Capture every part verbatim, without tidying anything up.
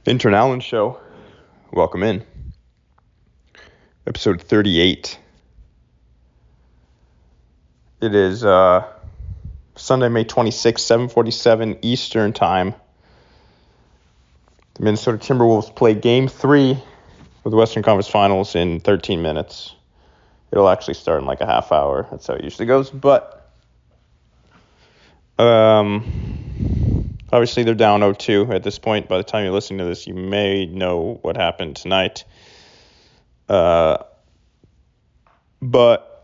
Intern Allen Show. Welcome in. Episode thirty-eight. It is uh, Sunday, May twenty-sixth, seven forty-seven Eastern Time. The Minnesota Timberwolves play Game three of the Western Conference Finals in thirteen minutes. It'll actually start in like a half hour. That's how it usually goes. But um, obviously they're down oh two at this point. By the time you're listening to this, you may know what happened tonight. Uh, but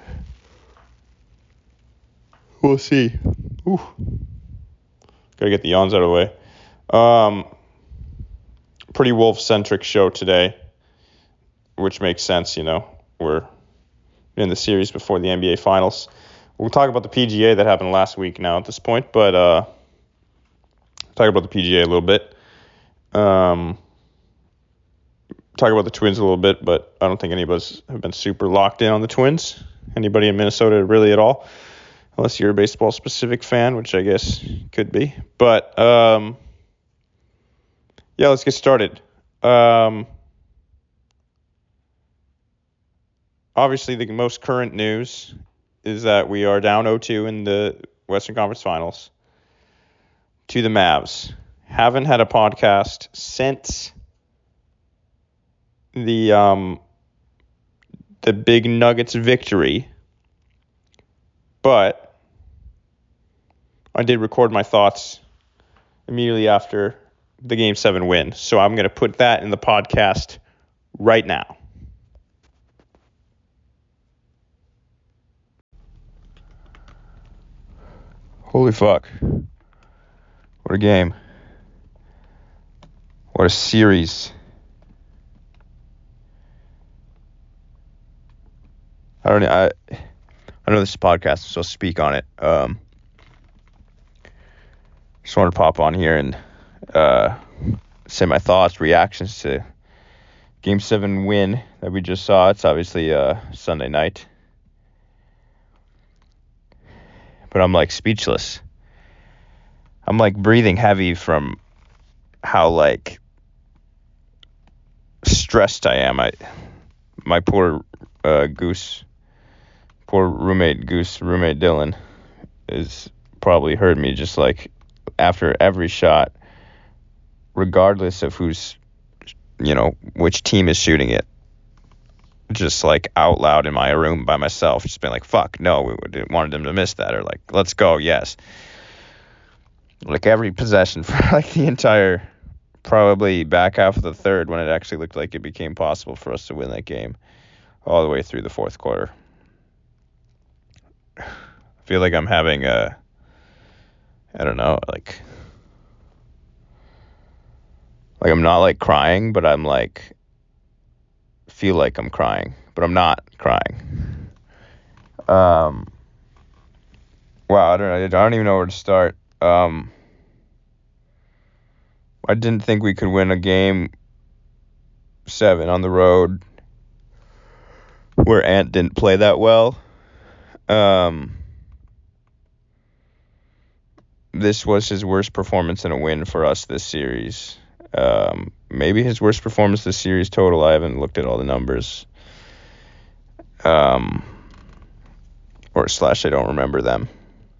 we'll see. Ooh. Gotta get the yawns out of the way. Um, pretty Wolf-centric show today, which makes sense, you know. We're in the series before the N B A Finals. We'll talk about the P G A that happened last week now at this point, but uh, talk about the P G A a little bit. Um, talk about the Twins a little bit, but I don't think any of us have been super locked in on the Twins. Anybody in Minnesota really at all, unless you're a baseball-specific fan, which I guess could be. But, um, yeah, let's get started. Um, obviously, the most current news is that we are down oh two in the Western Conference Finals to the Mavs. Haven't had a podcast since the um, the big Nuggets victory, but I did record my thoughts immediately after the Game seven win, so I'm going to put that in the podcast right now. Holy fuck. What a game. What a series. I don't know. I, I know this is a podcast, so I'll speak on it. Um, just wanted to pop on here and uh, say my thoughts, reactions to Game seven win that we just saw. It's obviously uh, Sunday night. But I'm like speechless. I'm like breathing heavy from how like stressed I am. I, my poor uh, Goose. Poor roommate Goose, roommate Dylan, is probably heard me just like after every shot, regardless of who's, you know, which team is shooting it, just like out loud in my room by myself, just being like, fuck, no, we wanted them to miss that, or like, let's go, yes. Like every possession for like the entire, probably back half of the third when it actually looked like it became possible for us to win that game all the way through the fourth quarter. I feel like I'm having a, I don't know, like, like I'm not like crying, but I'm like, feel like I'm crying, but I'm not crying. Um, wow, I don't know, I don't even know where to start. Um, I didn't think we could win a game seven on the road where Ant didn't play that well. Um, this was his worst performance in a win for us this series. Um, maybe his worst performance this series total. I haven't looked at all the numbers. Um, or slash, I don't remember them.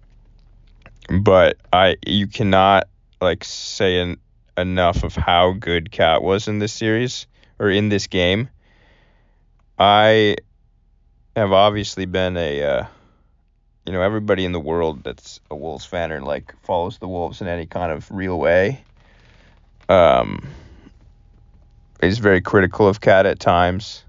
But I, you cannot like say en- enough of how good Cat was in this series or in this game. I have obviously been a, uh, you know, everybody in the world that's a Wolves fan or like follows the Wolves in any kind of real way, um, is very critical of Cat at times.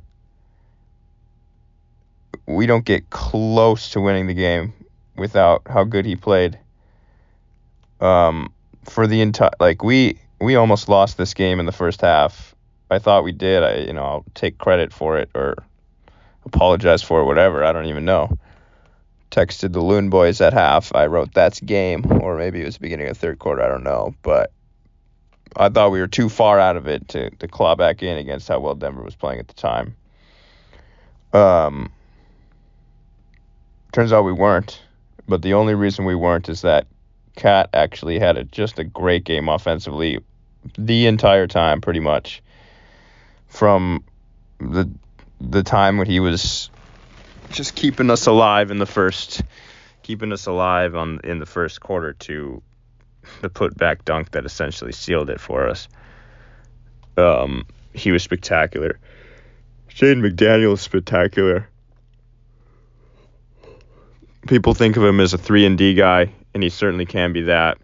We don't get close to winning the game without how good he played. Um, for the entire, like we we almost lost this game in the first half. I thought we did. I, you know, I'll take credit for it or apologize for it, whatever. I don't even know. Texted the Loon Boys at half. I wrote that's game, or maybe it was the beginning of the third quarter. I don't know, but I thought we were too far out of it to, to claw back in against how well Denver was playing at the time. Um, turns out we weren't, but the only reason we weren't is that Cat actually had a, just a great game offensively the entire time, pretty much. From the the time when he was just keeping us alive in the first, keeping us alive on in the first quarter to the putback dunk that essentially sealed it for us. Um, he was spectacular. Jaden McDaniel is spectacular. People think of him as a three and D guy, and he certainly can be that.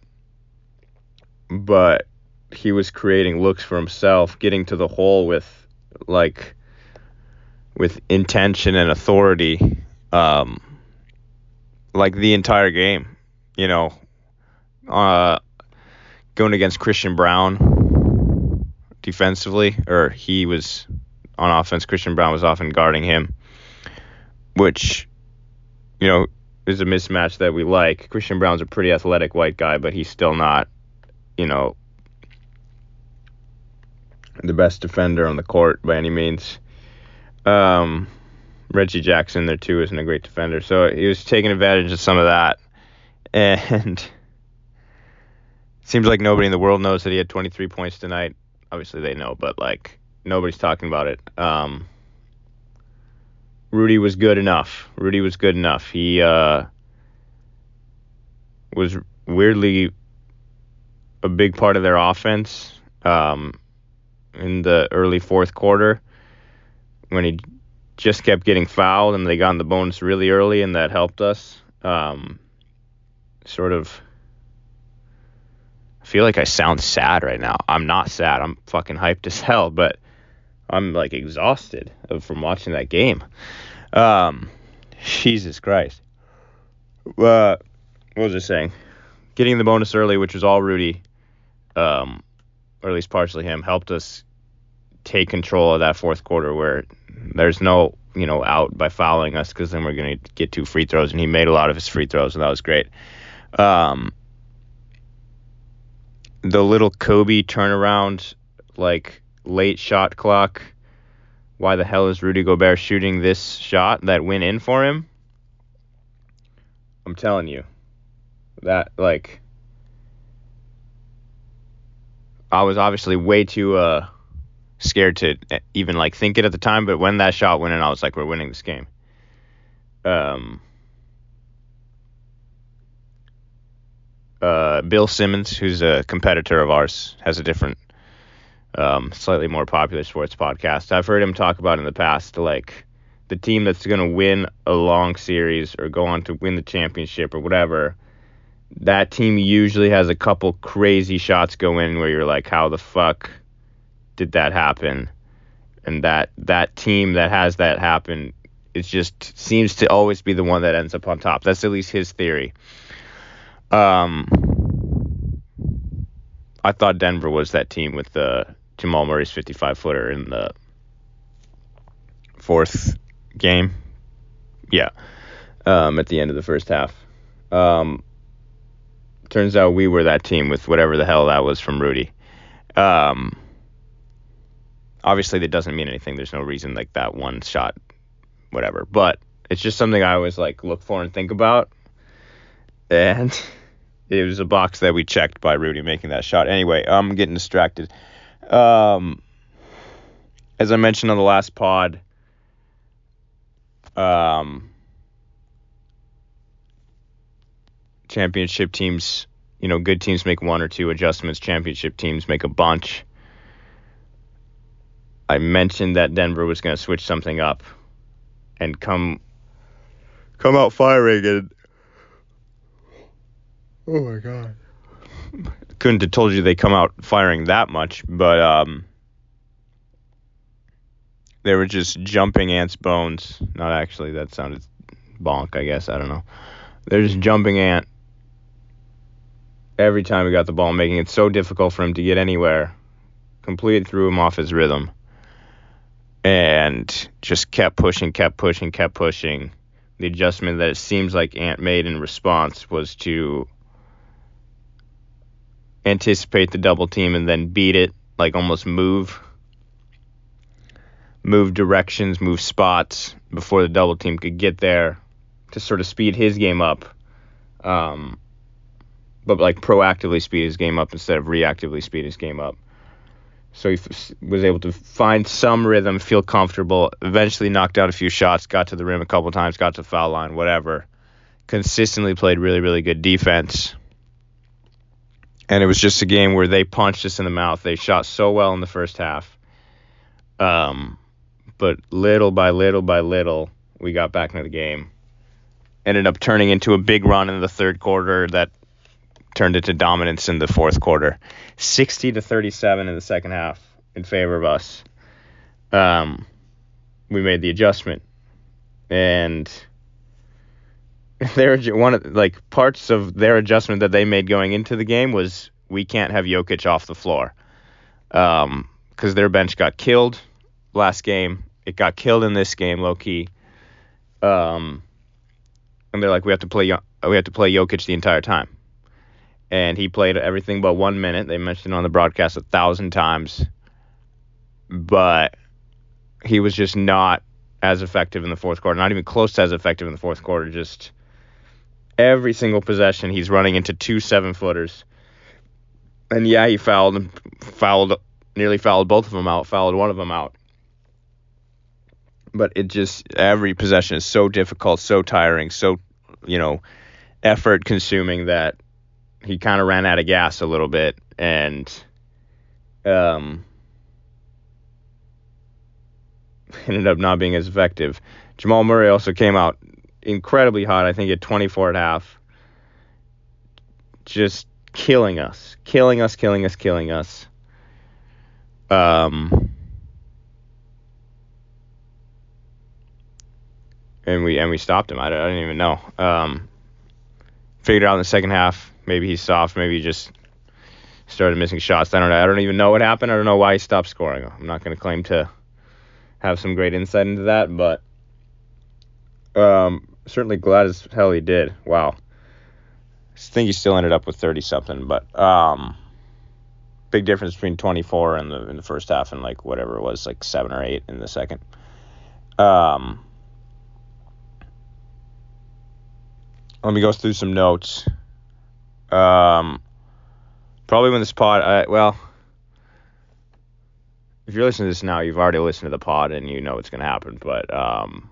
But he was creating looks for himself, getting to the hole with like with intention and authority, um, like the entire game. You know, uh, going against Christian Braun defensively, or he was on offense. Christian Braun was often guarding him, which, you know, is a mismatch that we like. Christian Braun's a pretty athletic white guy, but he's still not, you know, the best defender on the court by any means. Um, Reggie Jackson there too isn't a great defender, so he was taking advantage of some of that. And it seems like nobody in the world knows that he had twenty-three points tonight. Obviously they know, but like nobody's talking about it. Um, Rudy was good enough. Rudy was good enough. He uh, was weirdly a big part of their offense um, in the early fourth quarter when he just kept getting fouled and they got in the bonus really early, and that helped us. Um, sort of, I feel like I sound sad right now. I'm not sad. I'm fucking hyped as hell, but I'm like exhausted from watching that game. Um, Jesus Christ. Uh, what was I saying? Getting the bonus early, which was all Rudy, um, or at least partially him, helped us take control of that fourth quarter where there's no, you know, out by fouling us, because then we're going to get two free throws, and he made a lot of his free throws, and that was great. Um, the little Kobe turnaround, like late shot clock, why the hell is Rudy Gobert shooting this shot that went in for him? I'm telling you, that, like, I was obviously way too uh, scared to even, like, think it at the time, but when that shot went in, I was like, we're winning this game. Um, uh, Bill Simmons, who's a competitor of ours, has a different, um, slightly more popular sports podcast. I've heard him talk about in the past, like, the team that's going to win a long series or go on to win the championship or whatever, that team usually has a couple crazy shots go in where you're like, how the fuck did that happen? And that that team that has that happen, it just seems to always be the one that ends up on top. That's at least his theory. Um, I thought Denver was that team with the Jamal Murray's fifty-five footer in the fourth game. Yeah. Um, at the end of the first half. Um, turns out we were that team with whatever the hell that was from Rudy. Um, obviously that doesn't mean anything. There's no reason, like, that one shot, whatever. But it's just something I always, like, look for and think about. And it was a box that we checked by Rudy making that shot. Anyway, I'm getting distracted. Um, as I mentioned on the last pod, um, championship teams, you know, good teams make one or two adjustments. Championship teams make a bunch. I mentioned that Denver was going to switch something up and come come out firing, and oh my god, couldn't have told you they come out firing that much, but um, they were just jumping ants' bones. Not actually, that sounded bonk, I guess. I don't know. They're just jumping ant every time we got the ball, making it so difficult for him to get anywhere. Completely threw him off his rhythm. And just kept pushing, kept pushing, kept pushing. The adjustment that it seems like Ant made in response was to anticipate the double team and then beat it, like almost move. Move directions, move spots before the double team could get there to sort of speed his game up. Um, but like proactively speed his game up instead of reactively speed his game up. So he f- was able to find some rhythm, feel comfortable, eventually knocked out a few shots, got to the rim a couple times, got to the foul line, whatever. Consistently played really, really good defense. And it was just a game where they punched us in the mouth. They shot so well in the first half. Um, but little by little by little, we got back into the game. Ended up turning into a big run in the third quarter that turned into dominance in the fourth quarter. sixty to thirty-seven in the second half in favor of us. Um, we made the adjustment. And their one of like parts of their adjustment that they made going into the game was we can't have Jokic off the floor, um, because their bench got killed last game. It got killed in this game, low key. Um, and they're like, we have to play we have to play Jokic the entire time, and he played everything but one minute. They mentioned it on the broadcast a thousand times, but he was just not as effective in the fourth quarter. Not even close to as effective in the fourth quarter. Just every single possession, he's running into two seven-footers. And yeah, he fouled, fouled, nearly fouled both of them out, fouled one of them out. But it just, every possession is so difficult, so tiring, so, you know, effort-consuming that he kind of ran out of gas a little bit. And um, ended up not being as effective. Jamal Murray also came out incredibly hot. I think at twenty-four at half. Just killing us. Killing us, killing us, killing us. Um, and we and we stopped him. I don't, I don't even know. Um, figured out in the second half, maybe he's soft, maybe he just started missing shots. I don't know. I don't even know what happened. I don't know why he stopped scoring. I'm not going to claim to have some great insight into that, but um, certainly glad as hell he did. Wow. I think he still ended up with thirty-something, but um, big difference between twenty-four in the in the first half and like whatever it was, like seven or eight in the second. Um, let me go through some notes. Um, probably when this pod, I, well, if you're listening to this now, you've already listened to the pod and you know what's going to happen, but um,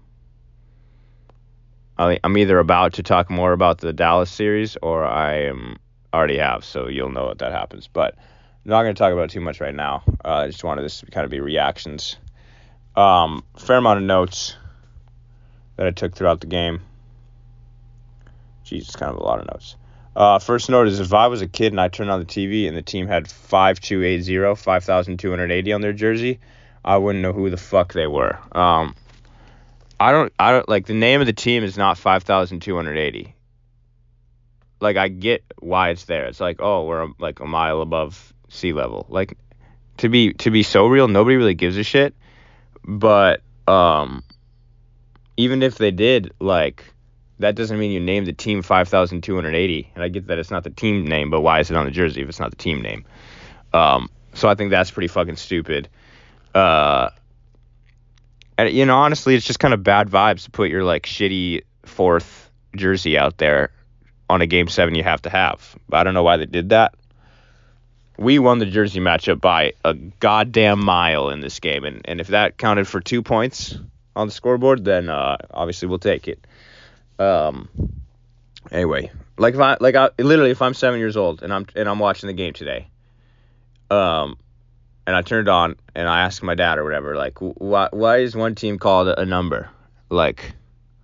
I, I'm either about to talk more about the Dallas series or I am already have, so you'll know what that happens. But I'm not going to talk about it too much right now. Uh, I just wanted this to kind of be reactions. Um, fair amount of notes that I took throughout the game. Jesus, kind of a lot of notes. Uh, first note is if I was a kid and I turned on the T V and the team had five two eight zero, five thousand two hundred eighty on their jersey, I wouldn't know who the fuck they were. Um, I don't, I don't, like, the name of the team is not five thousand two hundred eighty. Like, I get why it's there. It's like, oh, we're, like, a mile above sea level. Like, to be, to be so real, nobody really gives a shit. But, um, even if they did, like, that doesn't mean you named the team five thousand two hundred eighty. And I get that it's not the team name, but why is it on the jersey if it's not the team name? Um, so I think that's pretty fucking stupid. Uh, and, you know, honestly, it's just kind of bad vibes to put your, like, shitty fourth jersey out there on a game seven you have to have. But I don't know why they did that. We won the jersey matchup by a goddamn mile in this game. And, and if that counted for two points on the scoreboard, then uh, obviously we'll take it. Um. Anyway, like if I like I literally if I'm seven years old and I'm and I'm watching the game today, um, and I turned it on and I asked my dad or whatever, like, why why is one team called a number? Like,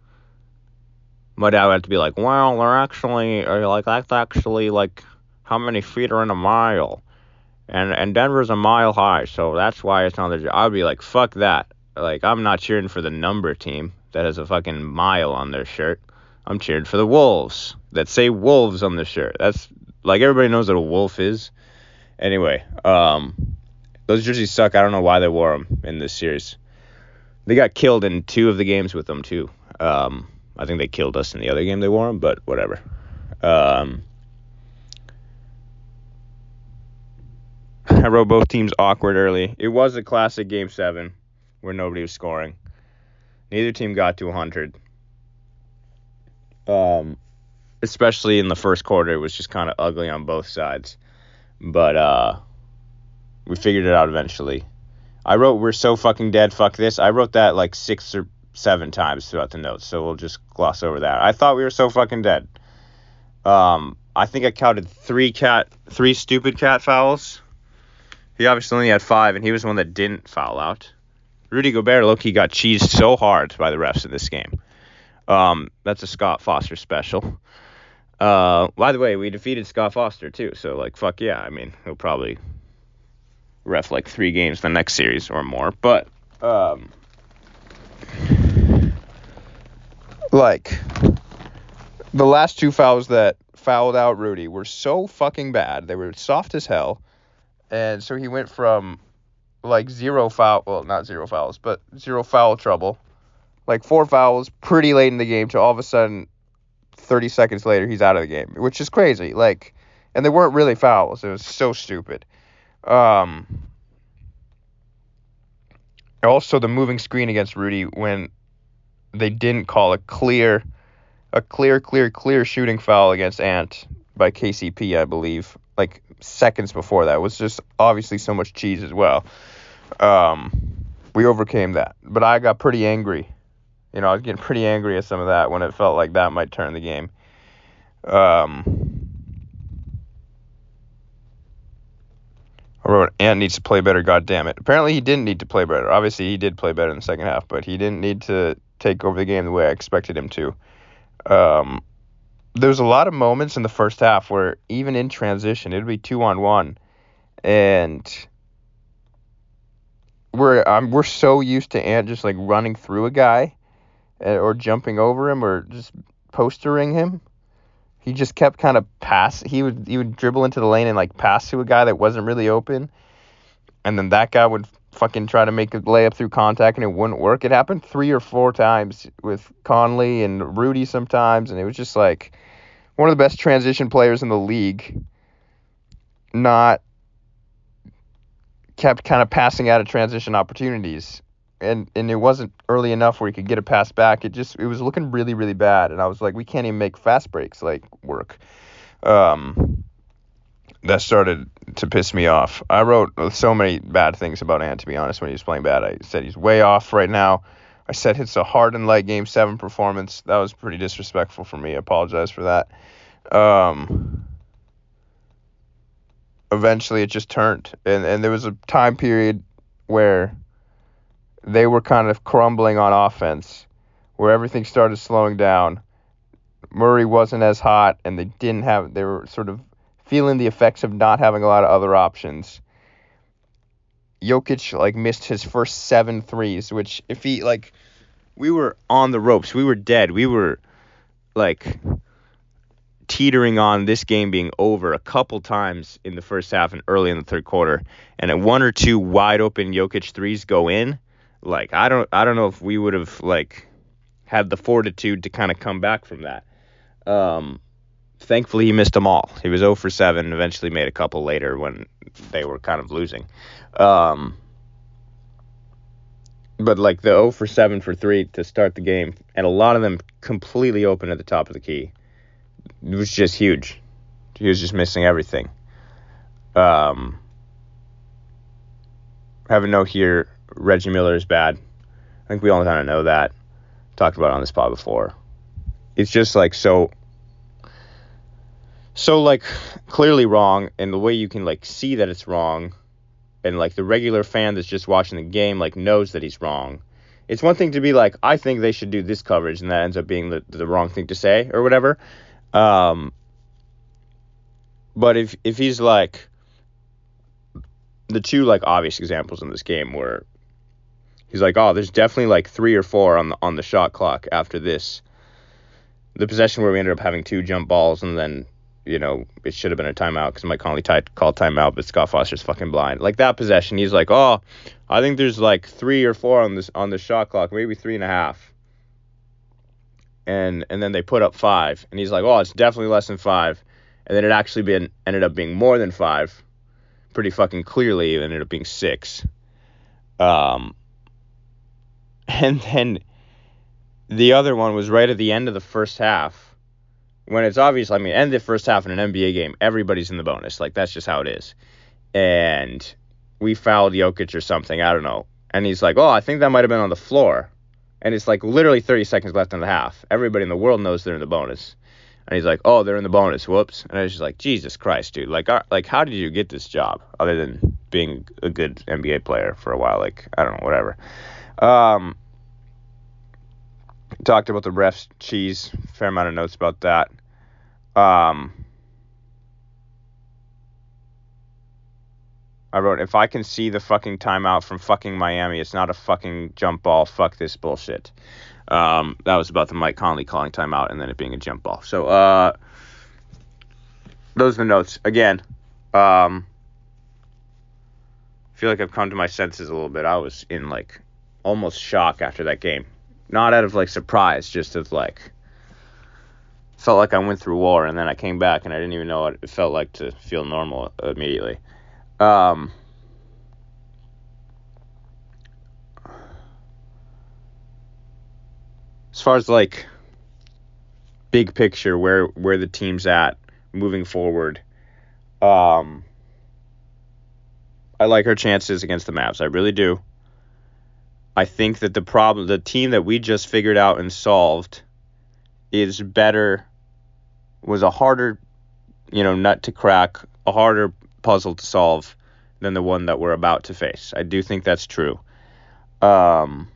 my dad would have to be like, well, they're actually like that's actually like how many feet are in a mile, and and Denver's a mile high, so that's why it's on the. I'd be like, fuck that. Like, I'm not cheering for the number team that has a fucking mile on their shirt. I'm cheering for the Wolves that say Wolves on the shirt. That's like everybody knows what a wolf is. Anyway, um, those jerseys suck. I don't know why they wore them in this series. They got killed in two of the games with them too. Um, I think they killed us in the other game they wore them, but whatever. Um, I wrote both teams awkward early. It was a classic game seven where nobody was scoring. Neither team got to one hundred. Um, especially in the first quarter, it was just kind of ugly on both sides. But uh, We figured it out eventually. I wrote, we're so fucking dead, fuck this. I wrote that like six or seven times throughout the notes, so we'll just gloss over that. I thought we were so fucking dead. Um, I think I counted three cat, three stupid cat fouls. He obviously only had five, and he was the one that didn't foul out. Rudy Gobert, low-key, got cheesed so hard by the refs in this game. Um, that's a Scott Foster special. Uh, by the way, we defeated Scott Foster, too, so, like, fuck yeah. I mean, he'll probably ref, like, three games the next series or more. But, um, like, the last two fouls that fouled out Rudy were so fucking bad. They were soft as hell. And so he went from, like, zero foul, well, not zero fouls, but zero foul trouble, like, four fouls pretty late in the game to all of a sudden, thirty seconds later, he's out of the game, which is crazy. Like, and they weren't really fouls. It was so stupid. Um, also, the moving screen against Rudy when they didn't call a clear, a clear, clear, clear shooting foul against Ant by K C P, I believe, like, seconds before that. It was just obviously so much cheese as well. Um, we overcame that. But I got pretty angry. You know, I was getting pretty angry at some of that when it felt like that might turn the game. Um, I wrote, Ant needs to play better, God damn it. Apparently he didn't need to play better. Obviously he did play better in the second half, but he didn't need to take over the game the way I expected him to. Um, there was a lot of moments in the first half where even in transition, it would be two on one. And we're um, we're so used to Ant just like running through a guy or jumping over him or just postering him. He just kept kind of pass. He would he would dribble into the lane and like pass to a guy that wasn't really open. And then that guy would fucking try to make a layup through contact and it wouldn't work. It happened three or four times with Conley and Rudy sometimes. And it was just like one of the best transition players in the league not kept kind of passing out of transition opportunities. And and it wasn't early enough where he could get a pass back. It just, it was looking really, really bad. And I was like, we can't even make fast breaks, like, work. Um, that started to piss me off. I wrote so many bad things about Ant, to be honest, when he was playing bad. I said he's way off right now. I said it's a Harden-like Game seven performance. That was pretty disrespectful for me. I apologize for that. Um, eventually, it just turned. And, and there was a time period where they were kind of crumbling on offense, where everything started slowing down. Murray wasn't as hot, and they didn't have, they were sort of feeling the effects of not having a lot of other options. Jokic, like, missed his first seven threes, which if he, like, we were on the ropes. We were dead. We were, like, teetering on this game being over a couple times in the first half and early in the third quarter. And at one or two wide open Jokic threes go in, like, I don't I don't know if we would have, like, had the fortitude to kind of come back from that. Um, thankfully, he missed them all. He was zero for seven, eventually made a couple later when they were kind of losing. Um, but, like, the zero for seven for three to start the game, and a lot of them completely open at the top of the key, it was just huge. He was just missing everything. Um, I have a note here. Reggie Miller is bad. I think we all kind of know that. Talked about it on this pod before. It's just like so, so like clearly wrong, and the way you can like see that it's wrong, and like the regular fan that's just watching the game like knows that he's wrong. It's one thing to be like, I think they should do this coverage, and that ends up being the, the wrong thing to say or whatever. Um, but if if he's like, the two like obvious examples in this game were, he's like, oh, there's definitely like three or four on the on the shot clock after this. The possession where we ended up having two jump balls, and then, you know, it should have been a timeout because Mike Conley t- called timeout, but Scott Foster's fucking blind. Like that possession, he's like, oh, I think there's like three or four on this on the shot clock, maybe three and a half. And and then they put up five, and he's like, oh, it's definitely less than five. And then it actually been ended up being more than five, pretty fucking clearly. It ended up being six. Um. And then the other one was right at the end of the first half, when it's obvious, I mean, end of the first half in an N B A game, everybody's in the bonus. Like, that's just how it is. And we fouled Jokic or something. I don't know. And he's like, oh, I think that might have been on the floor. And it's like literally thirty seconds left in the half. Everybody in the world knows they're in the bonus. And he's like, oh, they're in the bonus. Whoops. And I was just like, Jesus Christ, dude. Like, uh, like, how did you get this job other than being a good N B A player for a while? Like, I don't know, whatever. Um, talked about the refs cheese. Fair amount of notes about that. Um, I wrote, if I can see the fucking timeout from fucking Miami, it's not a fucking jump ball. Fuck this bullshit. Um, that was about the Mike Conley calling timeout and then it being a jump ball. So, uh, those are the notes. Again, um, I feel like I've come to my senses a little bit. I was in, like, almost shock after that game. Not out of, like, surprise, just as, like, felt like I went through war, and then I came back, and I didn't even know what it felt like to feel normal immediately. Um, as far as, like, big picture, where, where the team's at moving forward, um, I like our chances against the Mavs. I really do. I think that the problem, the team that we just figured out and solved is better, was a harder, you know, nut to crack, a harder puzzle to solve than the one that we're about to face. I do think that's true. Um,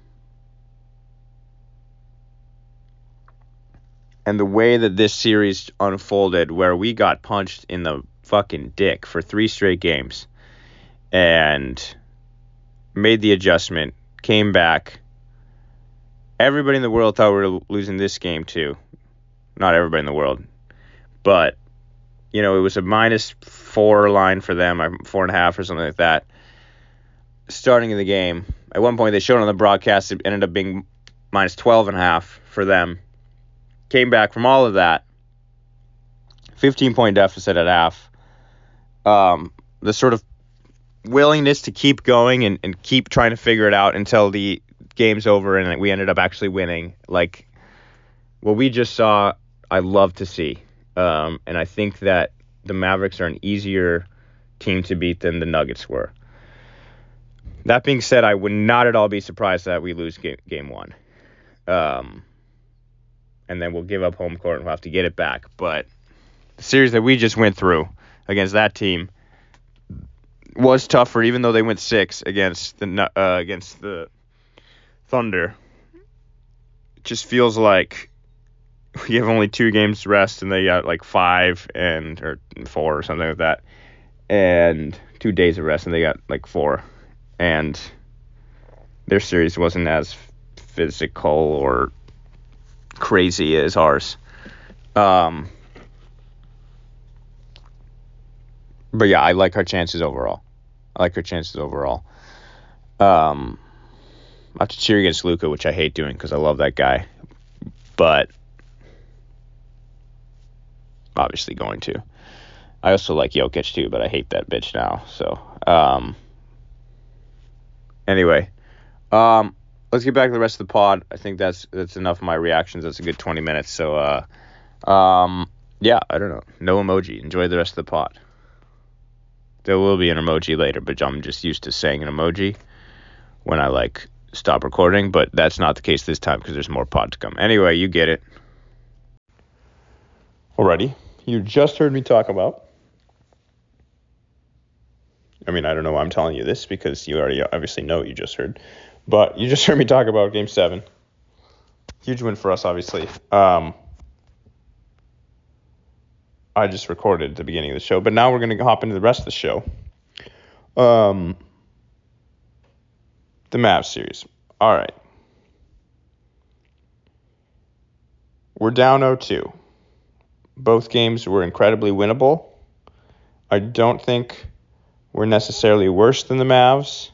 and the way that this series unfolded, where we got punched in the fucking dick for three straight games and made the adjustment, came back. Everybody in the world thought we were losing this game too. Not everybody in the world. But, you know, it was a minus four line for them, four and a half or something like that. Starting in the game, at one point they showed on the broadcast it ended up being minus twelve and a half for them. Came back from all of that. fifteen-point deficit at half. Um, the sort of willingness to keep going and, and keep trying to figure it out until the game's over and we ended up actually winning. Like, what we just saw, I love to see. Um, and I think that the Mavericks are an easier team to beat than the Nuggets were. That being said, I would not at all be surprised that we lose game, game one. Um, and then we'll give up home court and we'll have to get it back. But the series that we just went through against that team was tougher, even though they went six against the uh, against the Thunder. It just feels like we have only two games to rest, and they got like five and or four or something like that, and two days of rest, and they got like four, and their series wasn't as physical or crazy as ours. Um, but yeah, I like our chances overall. I like our chances overall. Um, I have to cheer against Luka, which I hate doing because I love that guy, but obviously going to. I also like Jokic too, but I hate that bitch now. So, um, anyway, um, let's get back to the rest of the pod. I think that's that's enough of my reactions. That's a good twenty minutes. So, uh, um, yeah, I don't know. No emoji. Enjoy the rest of the pod. There will be an emoji later, but I'm just used to saying an emoji when I, like, stop recording. But that's not the case this time because there's more pod to come. Anyway, you get it. Alrighty. You just heard me talk about. I mean, I don't know why I'm telling you this because you already obviously know what you just heard. But you just heard me talk about Game seven. Huge win for us, obviously. Um, I just recorded at the beginning of the show, but now we're going to hop into the rest of the show. Um, the Mavs series. All right. We're down oh two. Both games were incredibly winnable. I don't think we're necessarily worse than the Mavs.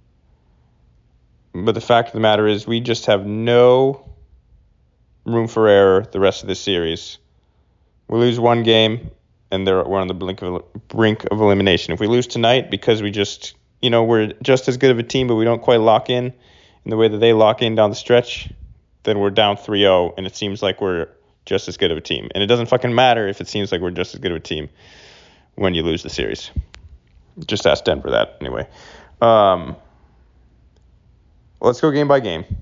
But the fact of the matter is we just have no room for error the rest of the series. We lose one game, and they're, we're on the brink of, brink of elimination. If we lose tonight because we just, you know, we're just as good of a team, but we don't quite lock in in the way that they lock in down the stretch, then we're down three oh, and it seems like we're just as good of a team. And it doesn't fucking matter if it seems like we're just as good of a team when you lose the series. Just ask Denver that anyway. Um, let's go game by game.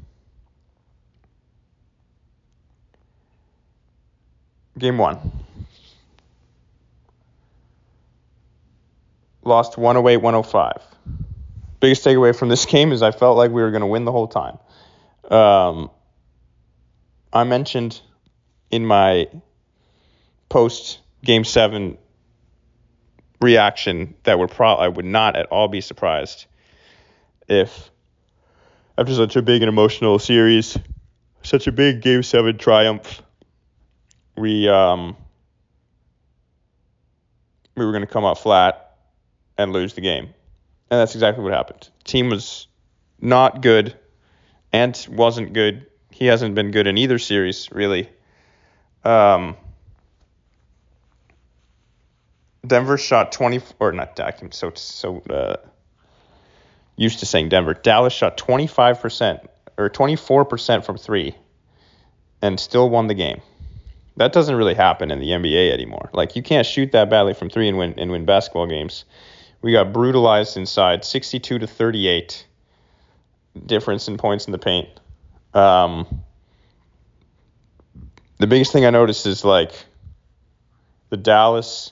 Game one. Lost one oh eight one oh five. Biggest takeaway from this game is I felt like we were going to win the whole time. Um, I mentioned in my post Game seven reaction that we're pro- I would not at all be surprised if after such a big and emotional series, such a big Game seven triumph, we um we were going to come out flat and lose the game. And that's exactly what happened. Team was not good. Ant wasn't good. He hasn't been good in either series, really. Um, Denver shot twenty, or not, I'm so, so uh, used to saying Denver. Dallas shot twenty-five percent, or twenty-four percent from three, and still won the game. That doesn't really happen in the N B A anymore. Like, you can't shoot that badly from three and win and win basketball games. We got brutalized inside, sixty-two to thirty-eight. Difference in points in the paint. Um, the biggest thing I noticed is, like, the Dallas.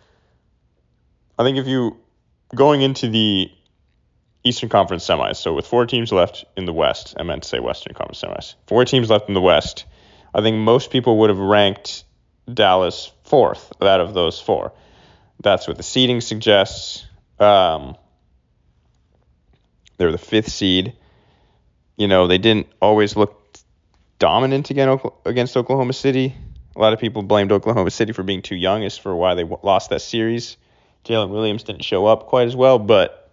I think if you going into the Eastern Conference semis, so with four teams left in the West, I meant to say Western Conference semis, four teams left in the West, I think most people would have ranked Dallas fourth out of those four. That's what the seeding suggests. Um, they were the fifth seed. You know, they didn't always look dominant against Oklahoma City. A lot of people blamed Oklahoma City for being too young as for why they lost that series. Jalen Williams didn't show up quite as well, but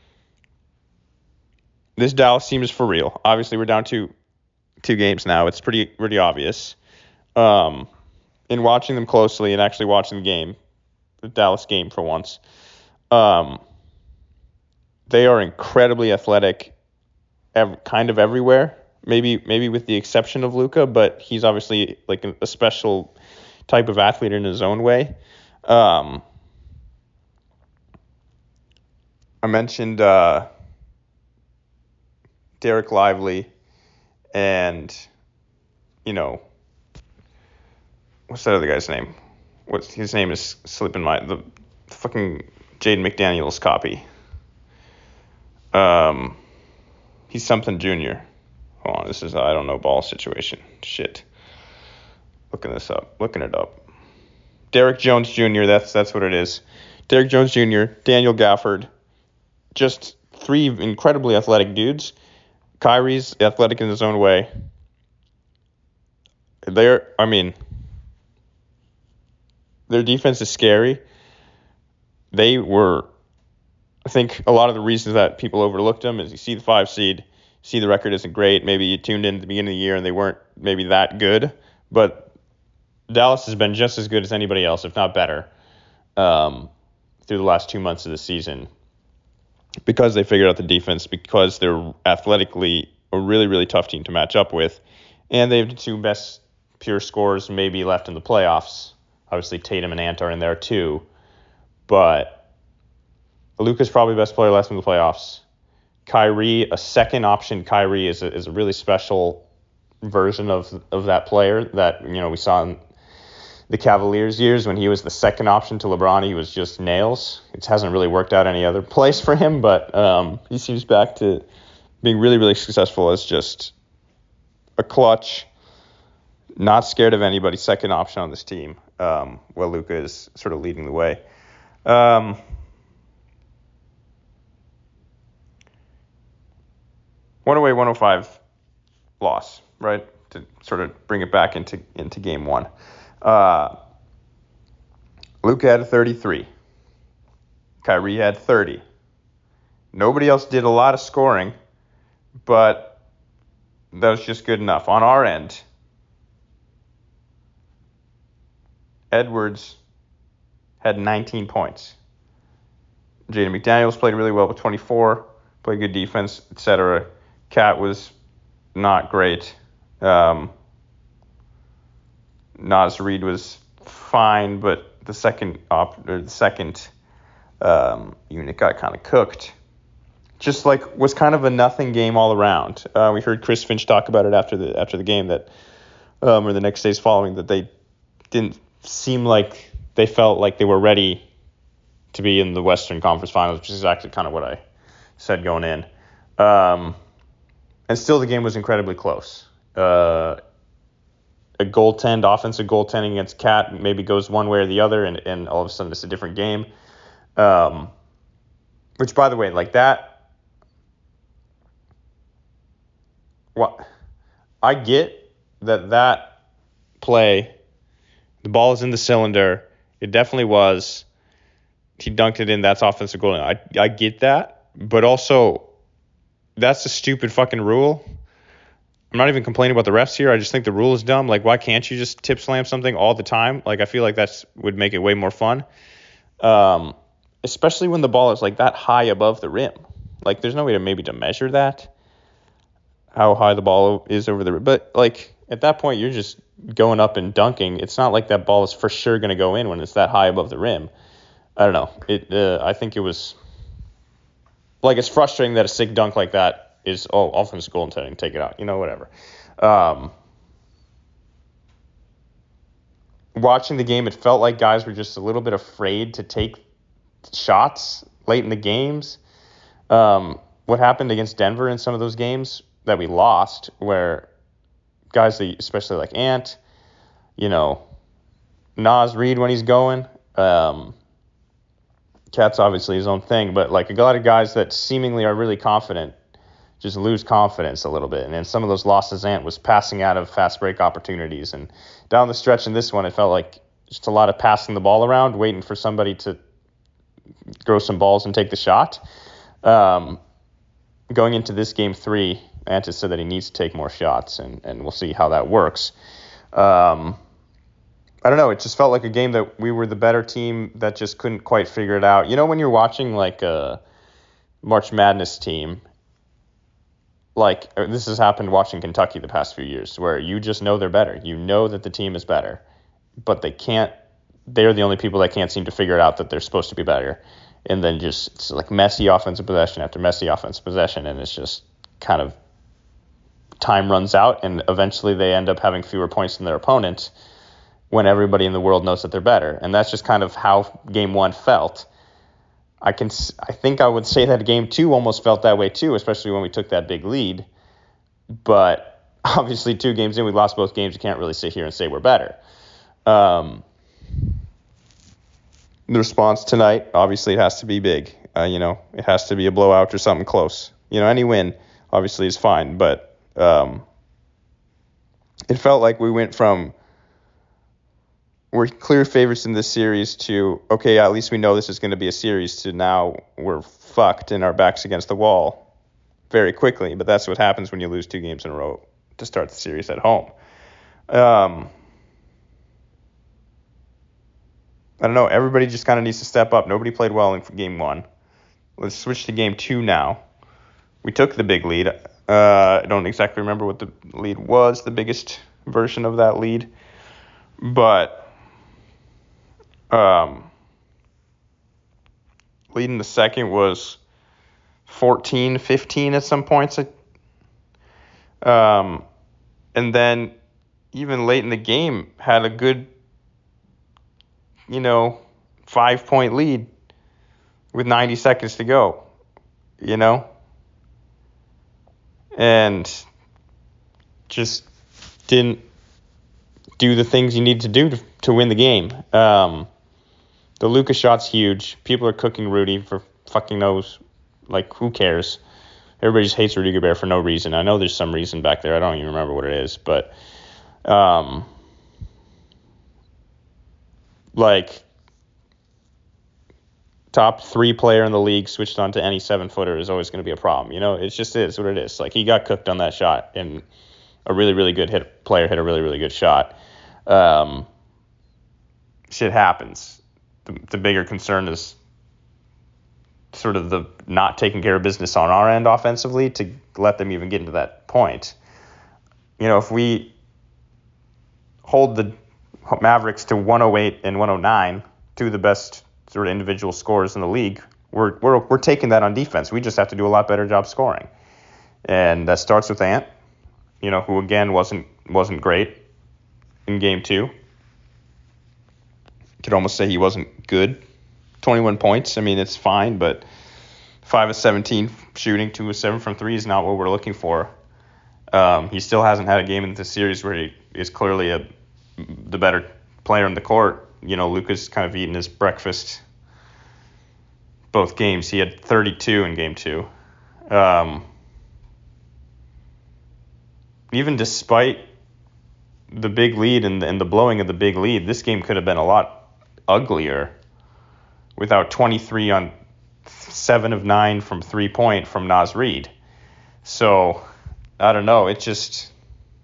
this Dallas team is for real. Obviously, we're down to two games now. It's pretty pretty obvious. Um, in watching them closely and actually watching the game, the Dallas game for once, um, they are incredibly athletic, ev- kind of everywhere. Maybe maybe with the exception of Luka, but he's obviously like a, a special type of athlete in his own way. Um, I mentioned uh, Derek Lively and, you know, what's that other guy's name? What's his name is slipping my the fucking Jaden McDaniels copy. Um, he's something junior. Hold on, this is a I don't know ball situation. Shit. Looking this up, looking it up. Derek Jones Junior That's that's what it is. Derek Jones Junior, Daniel Gafford, just three incredibly athletic dudes. Kyrie's athletic in his own way. They're, I mean, their defense is scary. They were, I think, a lot of the reasons that people overlooked them is you see the five seed, see the record isn't great. Maybe you tuned in at the beginning of the year and they weren't maybe that good, but Dallas has been just as good as anybody else, if not better, um, through the last two months of the season because they figured out the defense, because they're athletically a really, really tough team to match up with, and they have the two best pure scorers maybe left in the playoffs. Obviously, Tatum and Ant are in there too, but Luka's probably the best player left in the playoffs. Kyrie, a second option Kyrie is a, is a really special version of of that player that, you know, we saw in the Cavaliers years when he was the second option to LeBron. He was just nails. It hasn't really worked out any other place for him, but um, he seems back to being really, really successful as just a clutch, not scared of anybody, second option on this team, um, while Luka is sort of leading the way. Um, one oh eight one oh five loss, right? To sort of bring it back into into game one. Uh, Luka had thirty-three. Kyrie had thirty. Nobody else did a lot of scoring, but that was just good enough. On our end, Edwards had nineteen points. Jaden McDaniels played really well with twenty-four, played good defense, et cetera. Cat was not great. Um, Naz Reid was fine, but the second op or the second Um, unit got kind of cooked. Just like was kind of a nothing game all around. Uh, we heard Chris Finch talk about it after the after the game that, um, or the next days following, that they didn't seem like they felt like they were ready to be in the Western Conference Finals, which is actually kind of what I said going in. Um, and still, the game was incredibly close. Uh, a goaltend, offensive goaltending against Cat maybe goes one way or the other, and, and all of a sudden it's a different game. Um, which, by the way, like that. What I get that that play, the ball is in the cylinder. It definitely was. He dunked it in. That's offensive goal. I I get that, but also that's a stupid fucking rule. I'm not even complaining about the refs here. I just think the rule is dumb. Like, why can't you just tip slam something all the time? Like, I feel like that's would make it way more fun. Um, especially when the ball is like that high above the rim. Like, there's no way to maybe to measure that. How high the ball is over the rim. But, like, at that point, you're just going up and dunking. It's not like that ball is for sure going to go in when it's that high above the rim. I don't know. It. Uh, I think it was, like, it's frustrating that a sick dunk like that is, oh, offensive goaltending, take it out. You know, whatever. Um, watching the game, it felt like guys were just a little bit afraid to take shots late in the games. Um, what happened against Denver in some of those games that we lost, where guys, especially like Ant, you know, Naz Reid when he's going, um, Cat's obviously his own thing, but like a lot of guys that seemingly are really confident just lose confidence a little bit. And then some of those losses, Ant was passing out of fast break opportunities. And down the stretch in this one, it felt like just a lot of passing the ball around, waiting for somebody to throw some balls and take the shot. Um, going into this game three, Ant has said that he needs to take more shots, and, and we'll see how that works. Um, I don't know. It just felt like a game that we were the better team that just couldn't quite figure it out. You know, when you're watching like a March Madness team, like this has happened watching Kentucky the past few years, where you just know they're better. You know that the team is better, but they can't. They're the only people that can't seem to figure it out that they're supposed to be better. And then just it's like messy offensive possession after messy offensive possession, and it's just kind of time runs out, and eventually they end up having fewer points than their opponent when everybody in the world knows that they're better. And that's just kind of how game one felt. I can, I think I would say that game two almost felt that way too, especially when we took that big lead. But obviously two games in, we lost both games. You can't really sit here and say we're better. Um, the response tonight, obviously it has to be big. Uh, you know, it has to be a blowout or something close. You know, any win obviously is fine, but um, it felt like we went from we're clear favorites in this series to, okay, at least we know this is going to be a series, to now we're fucked and our backs against the wall very quickly. But that's what happens when you lose two games in a row to start the series at home. Um, I don't know. Everybody just kind of needs to step up. Nobody played well in game one. Let's switch to game two now. We took the big lead. Uh, I don't exactly remember what the lead was, the biggest version of that lead. But um, leading the second was fourteen fifteen at some points. Um, and then even late in the game had a good, you know, five-point lead with ninety seconds to go, you know? And just didn't do the things you need to do to, to win the game. Um, the Luka shot's huge. People are cooking Rudy for fucking knows. Like, who cares? Everybody just hates Rudy Gobert for no reason. I know there's some reason back there. I don't even remember what it is. But, um, like, top three player in the league switched on to any seven-footer is always going to be a problem. You know, it just is what it is. Like, he got cooked on that shot, and a really, really good hit player hit a really, really good shot. Um, shit happens. The, the bigger concern is sort of the not taking care of business on our end offensively to let them even get into that point. You know, if we hold the Mavericks to one oh eight and one oh nine, two of the best sort of individual scorers in the league. We're we're we're taking that on defense. We just have to do a lot better job scoring, and that starts with Ant, you know, who again wasn't wasn't great in game two. Could almost say he wasn't good. twenty-one points. I mean, it's fine, but five of seventeen shooting, two of seven from three is not what we're looking for. Um, he still hasn't had a game in this series where he is clearly a the better player in the court. You know, Luka's kind of eating his breakfast both games. He had thirty-two in game two. Um, even despite the big lead and the, and the blowing of the big lead, this game could have been a lot uglier without twenty-three on seven of nine from three-point from Naz Reid. So, I don't know. It just...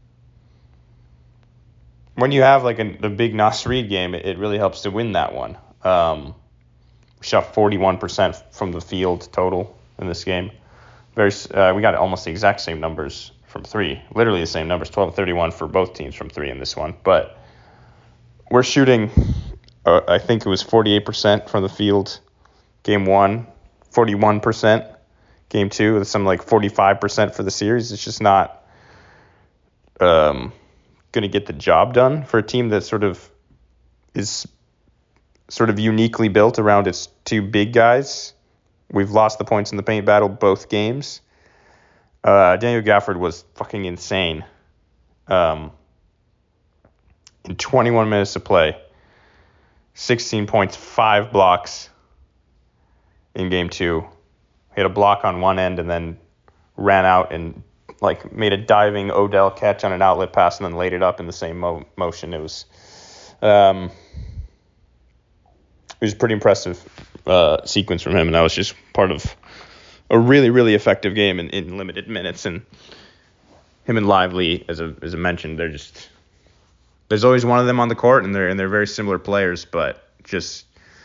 when you have like a, the big Naz Reid game, it, it really helps to win that one. Um, we shot forty-one percent from the field total in this game. Very, uh, we got almost the exact same numbers from three. Literally the same numbers, twelve thirty-one for both teams from three in this one. But we're shooting, uh, I think it was forty-eight percent from the field game one, forty-one percent game two, with some like forty-five percent for the series. It's just not um, going to get the job done for a team that sort of is sort of uniquely built around its two big guys. We've lost the points in the paint battle both games. Uh, Daniel Gafford was fucking insane. Um, in twenty-one minutes to play, sixteen points, five blocks in game two. He had a block on one end and then ran out and like made a diving Odell catch on an outlet pass and then laid it up in the same mo- motion. It was, um, it was a pretty impressive uh, sequence from him, and that was just part of a really, really effective game in, in limited minutes. And him and Lively, as a, as I mentioned, they're just there's always one of them on the court, and they're and they're very similar players, but just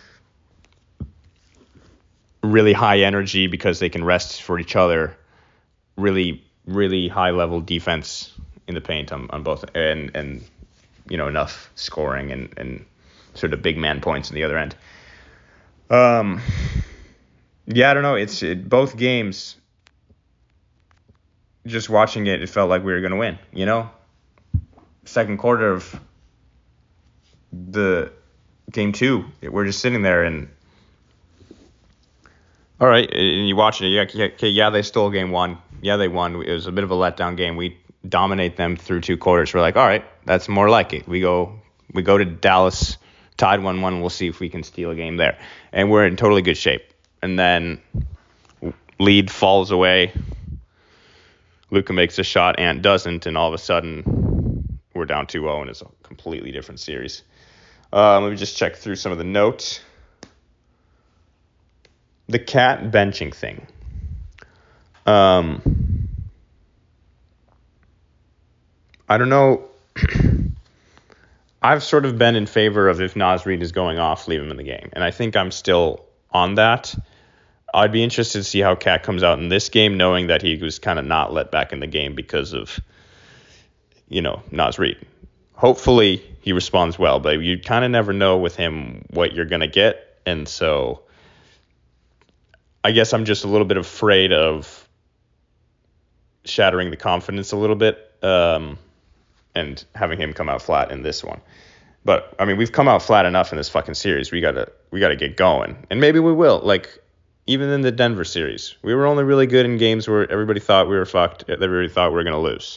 really high energy because they can rest for each other. Really, really high level defense in the paint on, on both, and and you know enough scoring and and sort of big man points on the other end. Um. Yeah, I don't know. It's it, both games. Just watching it, it felt like we were going to win. You know, second quarter of the game two, we're just sitting there and all right, and you watch it. Yeah, okay, yeah, they stole game one. Yeah, they won. It was a bit of a letdown game. We dominate them through two quarters. We're like, all right, that's more like it. We go, we go to Dallas, tied one one. We'll see if we can steal a game there, and we're in totally good shape. And then lead falls away. Luka makes a shot, Ant doesn't, and all of a sudden we're down two oh, and it's a completely different series. Um, let me just check through some of the notes. The cat benching thing. Um, I don't know. I've sort of been in favor of if Naz Reid is going off, leave him in the game. And I think I'm still on that. I'd be interested to see how Cat comes out in this game, knowing that he was kind of not let back in the game because of, you know, Naz Reid. Hopefully he responds well, but you kind of never know with him what you're going to get. And so I guess I'm just a little bit afraid of shattering the confidence a little bit um, and having him come out flat in this one. But, I mean, we've come out flat enough in this fucking series. We got to we gotta get going. And maybe we will. Like, even in the Denver series, we were only really good in games where everybody thought we were fucked. Everybody thought we were going to lose.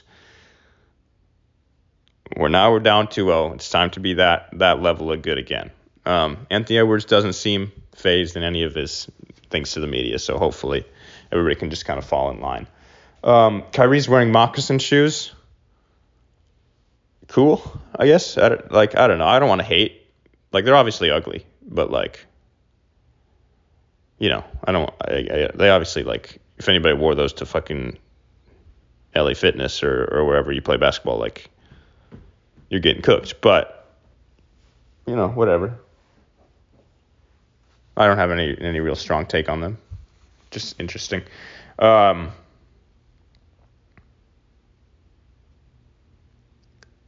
We're now we're down two oh. It's time to be that that level of good again. Um, Anthony Edwards doesn't seem phased in any of his things to the media, so hopefully everybody can just kind of fall in line. Um, Kyrie's wearing moccasin shoes. Cool, I guess. I don't, like I don't know. I don't want to hate. Like they're obviously ugly, but like. You know, I don't. I, I, they obviously like if anybody wore those to fucking L A Fitness or, or wherever you play basketball, like you're getting cooked. But you know, whatever. I don't have any any real strong take on them. Just interesting. Um,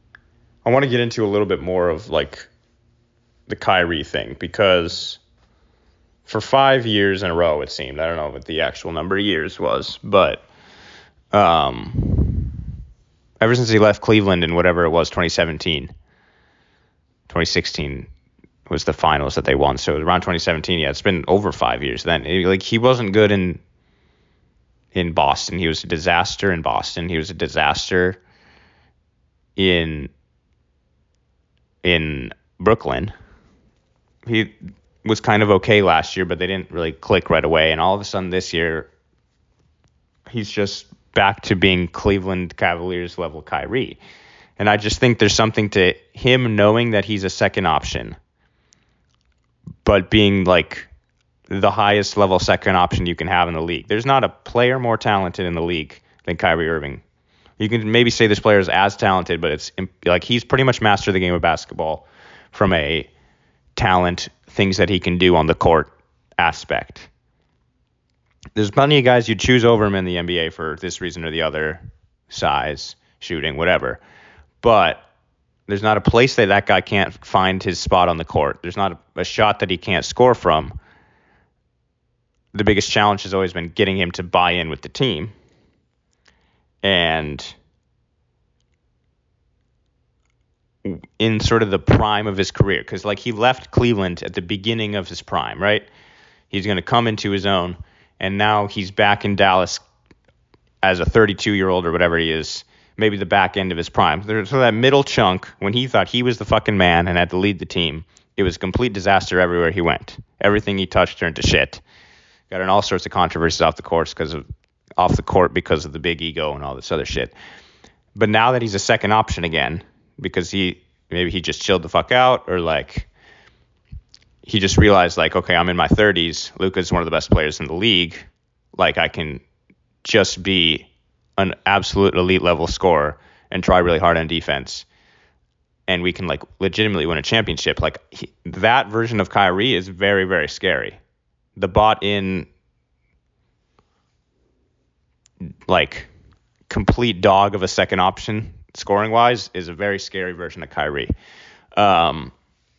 I want to get into a little bit more of like the Kyrie thing because for five years in a row, it seemed. I don't know what the actual number of years was, but um, ever since he left Cleveland in whatever it was, twenty seventeen, twenty sixteen was the finals that they won. So around twenty seventeen, yeah, it's been over five years then. It, like he wasn't good in in Boston. He was a disaster in Boston. He was a disaster in in Brooklyn. He was kind of okay last year, but they didn't really click right away. And all of a sudden this year, he's just back to being Cleveland Cavaliers level Kyrie. And I just think there's something to him knowing that he's a second option, but being like the highest level second option you can have in the league. There's not a player more talented in the league than Kyrie Irving. You can maybe say this player is as talented, but it's like he's pretty much mastered the game of basketball from a talent, things that he can do on the court aspect. There's plenty of guys you'd choose over him in the N B A for this reason or the other, size, shooting, whatever. But there's not a place that that guy can't find his spot on the court. There's not a, a shot that he can't score from. The biggest challenge has always been getting him to buy in with the team. And in sort of the prime of his career, because like he left Cleveland at the beginning of his prime, right? He's going to come into his own, and now he's back in Dallas as a thirty-two-year-old or whatever he is, maybe the back end of his prime. So that middle chunk, when he thought he was the fucking man and had to lead the team, it was a complete disaster everywhere he went. Everything he touched turned to shit. Got in all sorts of controversies off the course because of off the court because of the big ego and all this other shit. But now that he's a second option again, because he maybe he just chilled the fuck out, or like he just realized like, okay, I'm in my thirties. Luka's one of the best players in the league. Like I can just be an absolute elite level scorer and try really hard on defense, and we can like legitimately win a championship. Like he, that version of Kyrie is very, very scary. The bought in, like complete dog of a second option scoring wise is a very scary version of Kyrie. Um,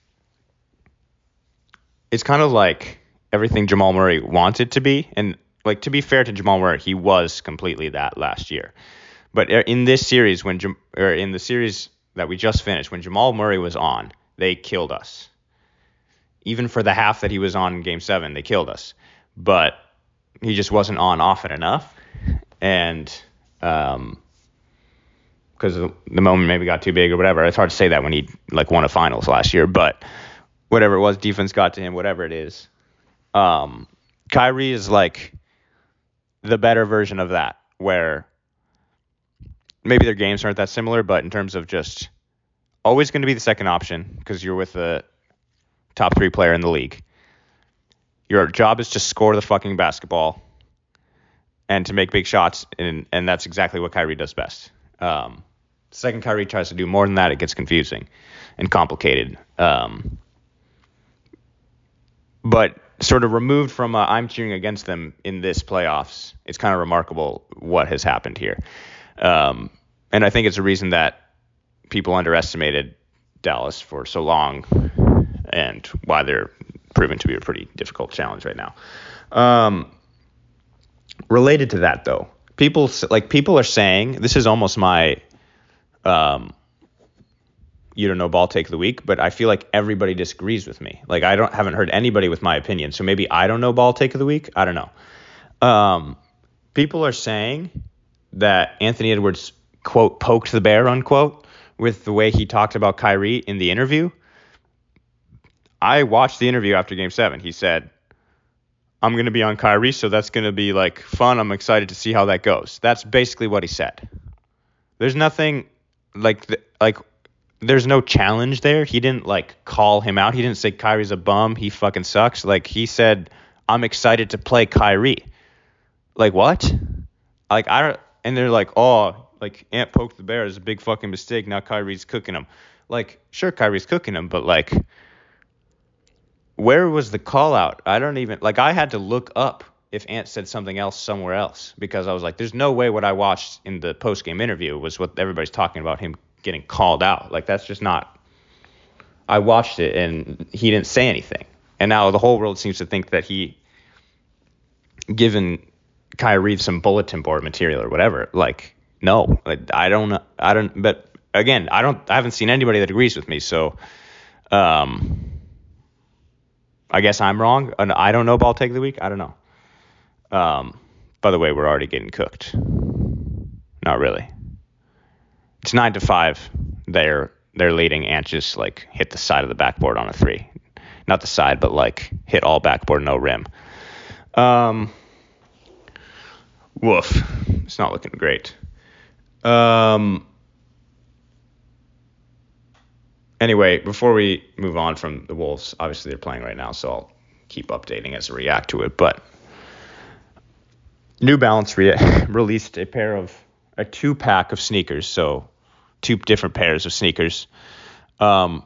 it's kind of like everything Jamal Murray wanted to be. And like, to be fair to Jamal Murray, he was completely that last year. But in this series, when Jam- or in the series that we just finished, when Jamal Murray was on, they killed us. Even for the half that he was on in game seven, they killed us. But he just wasn't on often enough. And um, because the moment maybe got too big or whatever. It's hard to say that when he like won a finals last year. But whatever it was, defense got to him, whatever it is. Um, Kyrie is like the better version of that, where maybe their games aren't that similar, but in terms of just always going to be the second option because you're with the top three player in the league. Your job is to score the fucking basketball and to make big shots, and and that's exactly what Kyrie does best. Um, the second Kyrie tries to do more than that, it gets confusing and complicated. Um, but sort of removed from uh, I'm cheering against them in this playoffs, it's kind of remarkable what has happened here. Um, and I think it's a reason that people underestimated Dallas for so long and why they're proven to be a pretty difficult challenge right now. Um, related to that, though, people like people are saying this is almost my um, you don't know ball take of the week, but I feel like everybody disagrees with me. Like I don't haven't heard anybody with my opinion, so maybe I don't know ball take of the week. I don't know. Um, people are saying that Anthony Edwards quote poked the bear unquote with the way he talked about Kyrie in the interview. I watched the interview after game seven. He said, I'm going to be on Kyrie, so that's going to be like fun. I'm excited to see how that goes. That's basically what he said. There's nothing like, the, like, there's no challenge there. He didn't like call him out. He didn't say Kyrie's a bum. He fucking sucks. Like he said, I'm excited to play Kyrie. Like what? Like I don't, and they're like, oh, like Ant poked the bear is a big fucking mistake. Now Kyrie's cooking him. Like, sure, Kyrie's cooking him, but like, where was the call out? I don't even, like, I had to look up if Ant said something else somewhere else because I was like, there's no way what I watched in the post-game interview was what everybody's talking about, him getting called out. Like, that's just not, I watched it and he didn't say anything. And now the whole world seems to think that he given Kyrie some bulletin board material or whatever. Like, no, like, I don't know. I don't, but again, I don't, I haven't seen anybody that agrees with me. So, um, I guess I'm wrong. And I don't know ball take of the week. I don't know. Um, by the way, we're already getting cooked. Not really. It's nine to five. They're, they're leading and just like hit the side of the backboard on a three. Not the side, but like hit all backboard, no rim. Um, woof. It's not looking great. Um, anyway, before we move on from the Wolves, obviously they're playing right now, so I'll keep updating as I react to it. But New Balance re- released a pair of, a two pack of sneakers, so two different pairs of sneakers. Um,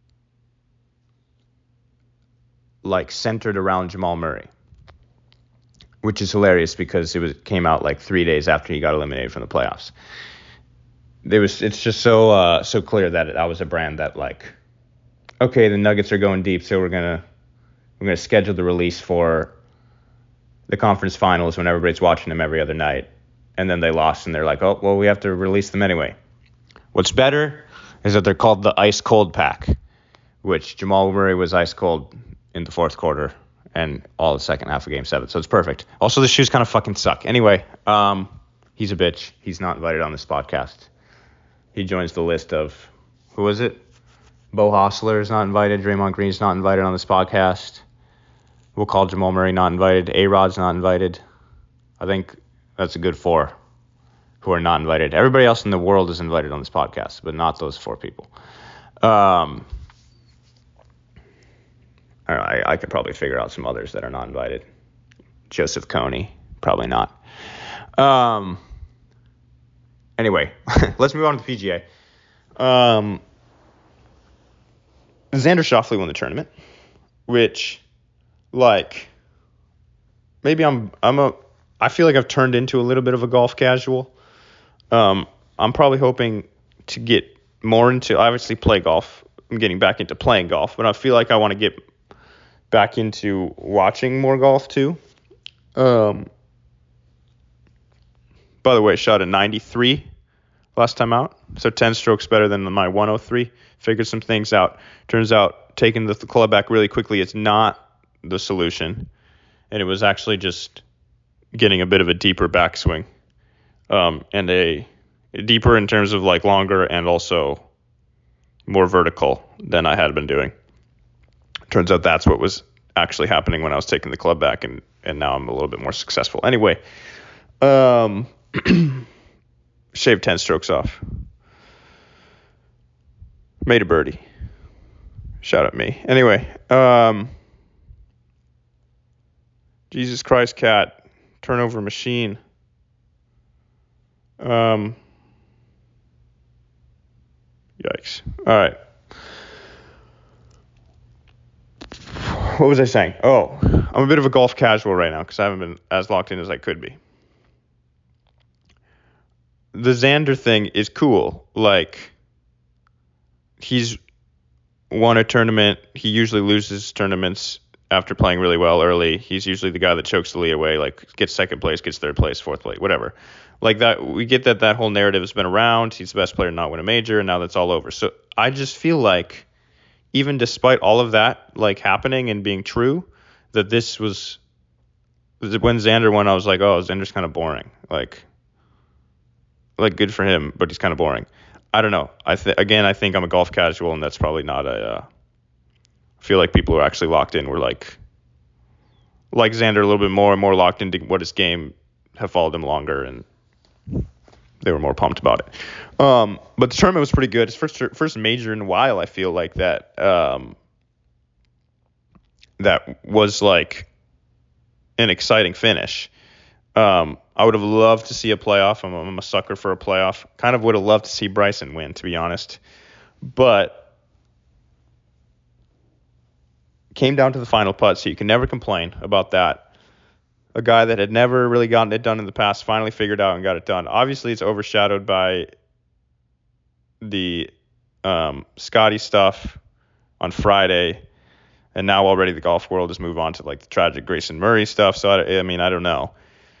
like centered around Jamal Murray, which is hilarious because it was came out like three days after he got eliminated from the playoffs. There was, it's just so uh, so clear that that was a brand that like, okay, the Nuggets are going deep, so we're gonna we're gonna schedule the release for the conference finals when everybody's watching them every other night, and then they lost, and they're like, oh well, we have to release them anyway. What's better is that they're called the Ice Cold Pack, which Jamal Murray was ice cold in the fourth quarter and all the second half of game seven. So it's perfect. Also, the shoes kind of fucking suck. Anyway, um, he's a bitch. He's not invited on this podcast. He joins the list of, who was it? Bo Hostler is not invited. Draymond Green's not invited on this podcast. We'll call Jamal Murray not invited. A-Rod's not invited. I think that's a good four who are not invited. Everybody else in the world is invited on this podcast, but not those four people. Um... I, don't know, I, I could probably figure out some others that are not invited. Joseph Coney, probably not. Um. Anyway, let's move on to the P G A. Um. Xander Schauffele won the tournament, which, like, maybe I'm I'm a I feel like I've turned into a little bit of a golf casual. Um, I'm probably hoping to get more into, obviously play golf. I'm getting back into playing golf, but I feel like I want to get back into watching more golf too. Um, by the way, I shot a ninety-three last time out, so ten strokes better than my one oh three. Figured some things out. Turns out taking the, the club back really quickly is not the solution, and it was actually just getting a bit of a deeper backswing, um, and a, a deeper in terms of like longer and also more vertical than I had been doing. Turns out that's what was actually happening when I was taking the club back, and, and now I'm a little bit more successful. Anyway, um, shaved ten strokes off. Made a birdie. Shout at me. Anyway, um, Jesus Christ, cat. Turnover machine. Um, yikes. All right. What was I saying? Oh, I'm a bit of a golf casual right now because I haven't been as locked in as I could be. The Xander thing is cool. Like, he's won a tournament. He usually loses tournaments after playing really well early. He's usually the guy that chokes the lead away, like gets second place, gets third place, fourth place, whatever. Like that, we get that that whole narrative has been around. He's the best player to not win a major, and now that's all over. So I just feel like, even despite all of that like happening and being true, that this was when Xander won, I was like, oh, Xander's kind of boring. Like, like good for him, but he's kind of boring. I don't know. I th- again, I think I'm a golf casual, and that's probably not a. Uh, I feel like people who are actually locked in were like, like Xander a little bit more and more locked into what his game, have followed him longer, and they were more pumped about it. Um, but the tournament was pretty good. His first first major in a while, I feel like that. Um, that was like an exciting finish. Um, I would have loved to see a playoff. I'm, I'm a sucker for a playoff. Kind of would have loved to see Bryson win, to be honest. But came down to the final putt, so you can never complain about that. A guy that had never really gotten it done in the past finally figured out and got it done. Obviously, it's overshadowed by the um, Scotty stuff on Friday. And now already the golf world has moved on to like the tragic Grayson Murray stuff. So I, I mean, I don't know.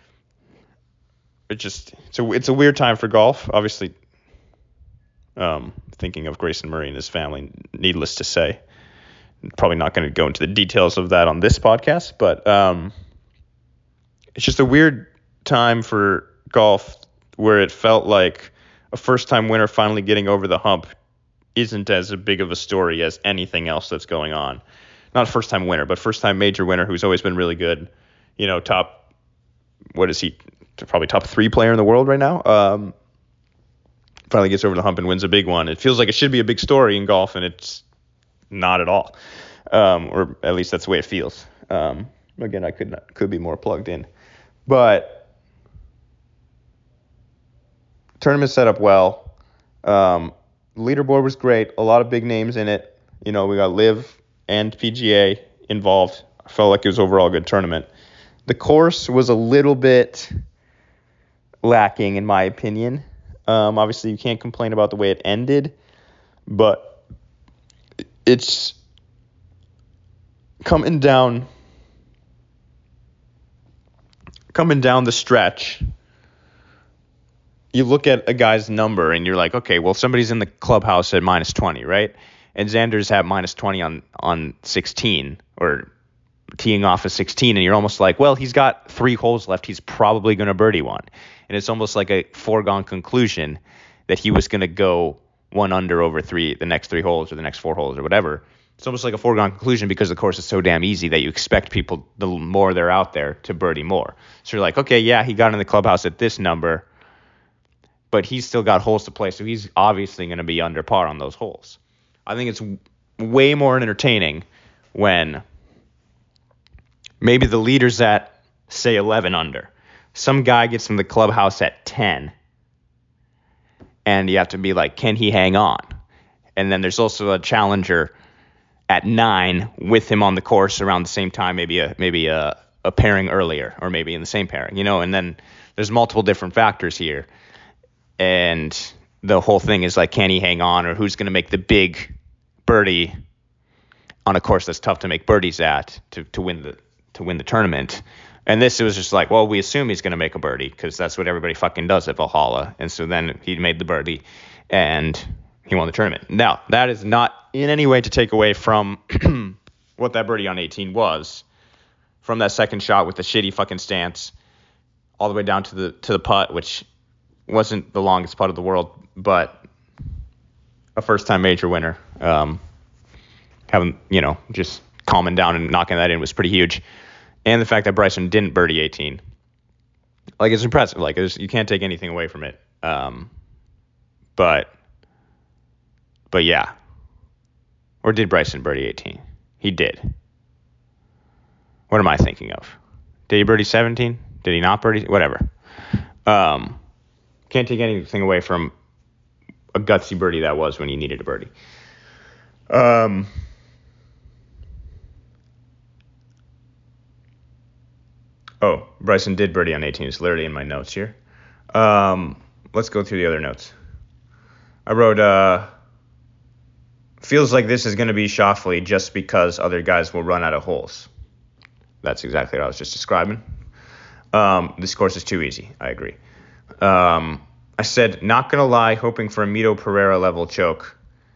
It just it's a it's a weird time for golf. Obviously, um, thinking of Grayson Murray and his family, needless to say, probably not going to go into the details of that on this podcast. But um, it's just a weird time for golf where it felt like a first-time winner finally getting over the hump isn't as big of a story as anything else that's going on. Not a first-time winner, but first-time major winner who's always been really good. You know, top, what is he, probably top three player in the world right now. Um, finally gets over the hump and wins a big one. It feels like it should be a big story in golf, and it's not at all. Um, or at least that's the way it feels. Um, again, I could not, could be more plugged in. But tournament set up well. Um, leaderboard was great. A lot of big names in it. You know, we got Liv and P G A involved. I felt like it was overall a good tournament. The course was a little bit lacking, in my opinion. Um, obviously, you can't complain about the way it ended, but it's coming down, coming down the stretch. You look at a guy's number and you're like, okay, well, somebody's in the clubhouse at minus twenty, right? And Xander's at minus twenty on, on sixteen, or teeing off at sixteen, and you're almost like, well, he's got three holes left. He's probably going to birdie one. And it's almost like a foregone conclusion that he was going to go one under over three, the next three holes or the next four holes or whatever. It's almost like a foregone conclusion because the course is so damn easy that you expect people, the more they're out there, to birdie more. So you're like, okay, yeah, he got in the clubhouse at this number, but he's still got holes to play, so he's obviously going to be under par on those holes. I think it's way more entertaining when maybe the leader's at, say, eleven under. Some guy gets in the clubhouse at ten, and you have to be like, can he hang on? And then there's also a challenger at nine with him on the course around the same time, maybe a maybe a, a pairing earlier, or maybe in the same pairing, you know. And then there's multiple different factors here, and the whole thing is like, can he hang on, or who's going to make the big birdie on a course that's tough to make birdies at to, to win the to win the tournament. And this, it was just like, well, we assume he's going to make a birdie because that's what everybody fucking does at Valhalla. And so then he made the birdie and he won the tournament. Now, that is not in any way to take away from what that birdie on eighteen was, from that second shot with the shitty fucking stance all the way down to the to the putt, which wasn't the longest putt of the world, but a first-time major winner. Um, having, you know, just calming down and knocking that in was pretty huge. And the fact that Bryson didn't birdie eighteen, like, it's impressive. Like, it's, you can't take anything away from it. Um, but, but yeah. Or did Bryson birdie eighteen? He did. What am I thinking of? Did he birdie seventeen? Did he not birdie? Whatever. Um, can't take anything away from a gutsy birdie that was when you needed a birdie. Um. Oh, Bryson did birdie on eighteen. It's literally in my notes here. Um, let's go through the other notes. I wrote, uh, feels like this is going to be Schauffele just because other guys will run out of holes. That's exactly what I was just describing. Um, this course is too easy. I agree. Um, I said, not going to lie, hoping for a Mito Pereira level choke.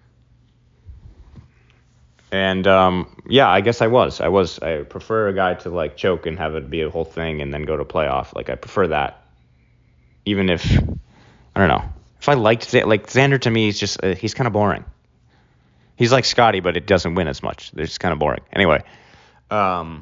And, um, yeah, I guess I was. I was. I prefer a guy to, like, choke and have it be a whole thing and then go to playoff. Like, I prefer that. Even if, I don't know. If I liked, like, Xander to me is just, uh, he's kind of boring. He's like Scotty, but it doesn't win as much. They're just kind of boring. Anyway, um,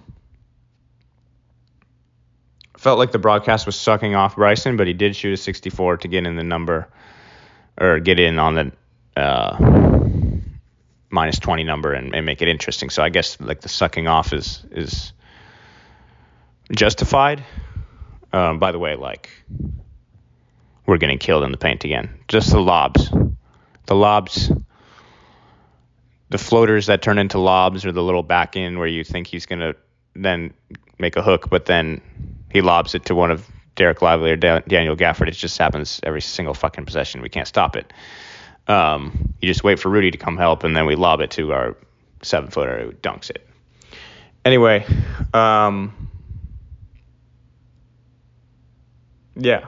felt like the broadcast was sucking off Bryson, but he did shoot a sixty-four to get in the number, or get in on the uh, minus twenty number and, and make it interesting. So I guess like the sucking off is is justified. Um, by the way, like, we're getting killed in the paint again. Just the lobs, the lobs. The floaters that turn into lobs, or the little back in where you think he's going to then make a hook, but then he lobs it to one of Derek Lively or da- Daniel Gafford. It just happens every single fucking possession. We can't stop it. Um, you just wait for Rudy to come help, and then we lob it to our seven-footer who dunks it. Anyway, um, yeah.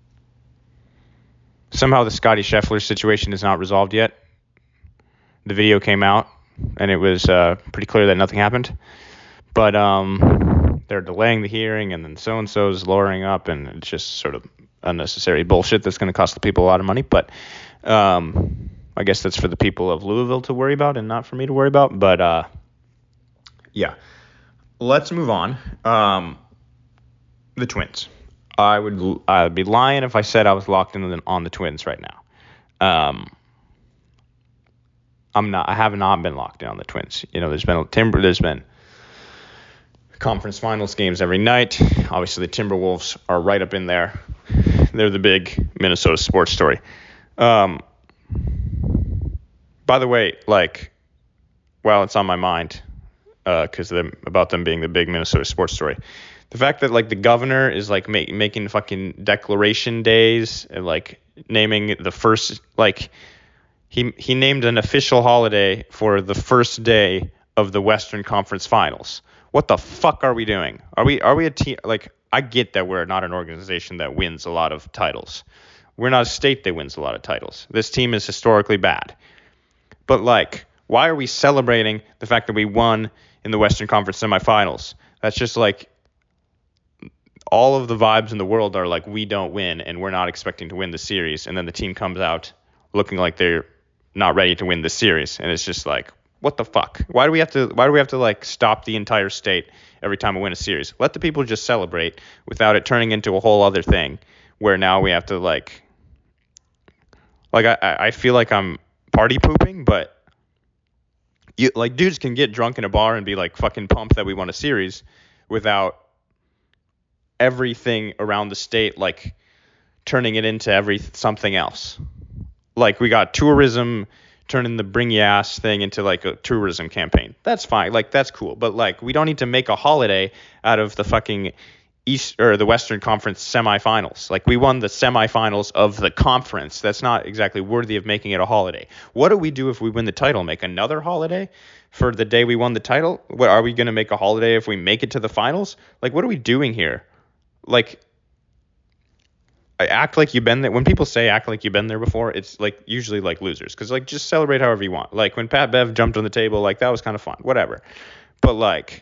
Somehow the Scotty Scheffler situation is not resolved yet. The video came out, and it was uh, pretty clear that nothing happened. But um, they're delaying the hearing, and then so-and-so is lowering up, and it's just sort of unnecessary bullshit that's going to cost the people a lot of money. But um, I guess that's for the people of Louisville to worry about and not for me to worry about. But uh, yeah, let's move on. Um, the Twins. I would I'd be lying if I said I was locked in on, on the Twins right now. Um, I'm not. I have not been locked in on the Twins. You know, there's been Timber. There's been conference finals games every night. Obviously, the Timberwolves are right up in there. They're the big Minnesota sports story. Um, by the way, like, well, it's on my mind because uh, about them being the big Minnesota sports story. The fact that, like, the governor is, like, make, making fucking declaration days and, like, naming the first, like, he he named an official holiday for the first day of the Western Conference Finals. What the fuck are we doing? Are we are we a team? Like, I get that we're not an organization that wins a lot of titles. We're not a state that wins a lot of titles. This team is historically bad. But, like, why are we celebrating the fact that we won in the Western Conference semifinals? That's just, like, all of the vibes in the world are like, we don't win and we're not expecting to win the series. And then the team comes out looking like they're not ready to win the series. And it's just like, what the fuck? Why do we have to, why do we have to like stop the entire state every time we win a series? Let the people just celebrate without it turning into a whole other thing where now we have to like, like, I, I feel like I'm party pooping, but you, like, dudes can get drunk in a bar and be like fucking pumped that we won a series without everything around the state like turning it into every something else. Like, we got tourism turning the bring ya ass thing into like a tourism campaign. That's fine. Like, that's cool. But like, we don't need to make a holiday out of the fucking East or the Western Conference semifinals. Like, we won the semifinals of the conference. That's not exactly worthy of making it a holiday. What do we do if we win the title? Make another holiday for the day we won the title? What, are we going to make a holiday if we make it to the finals? Like, what are we doing here? Like, I act like you've been there. When people say act like you've been there before, it's like usually like losers. Because like, just celebrate however you want. Like, when Pat Bev jumped on the table, like, that was kind of fun. Whatever. But like,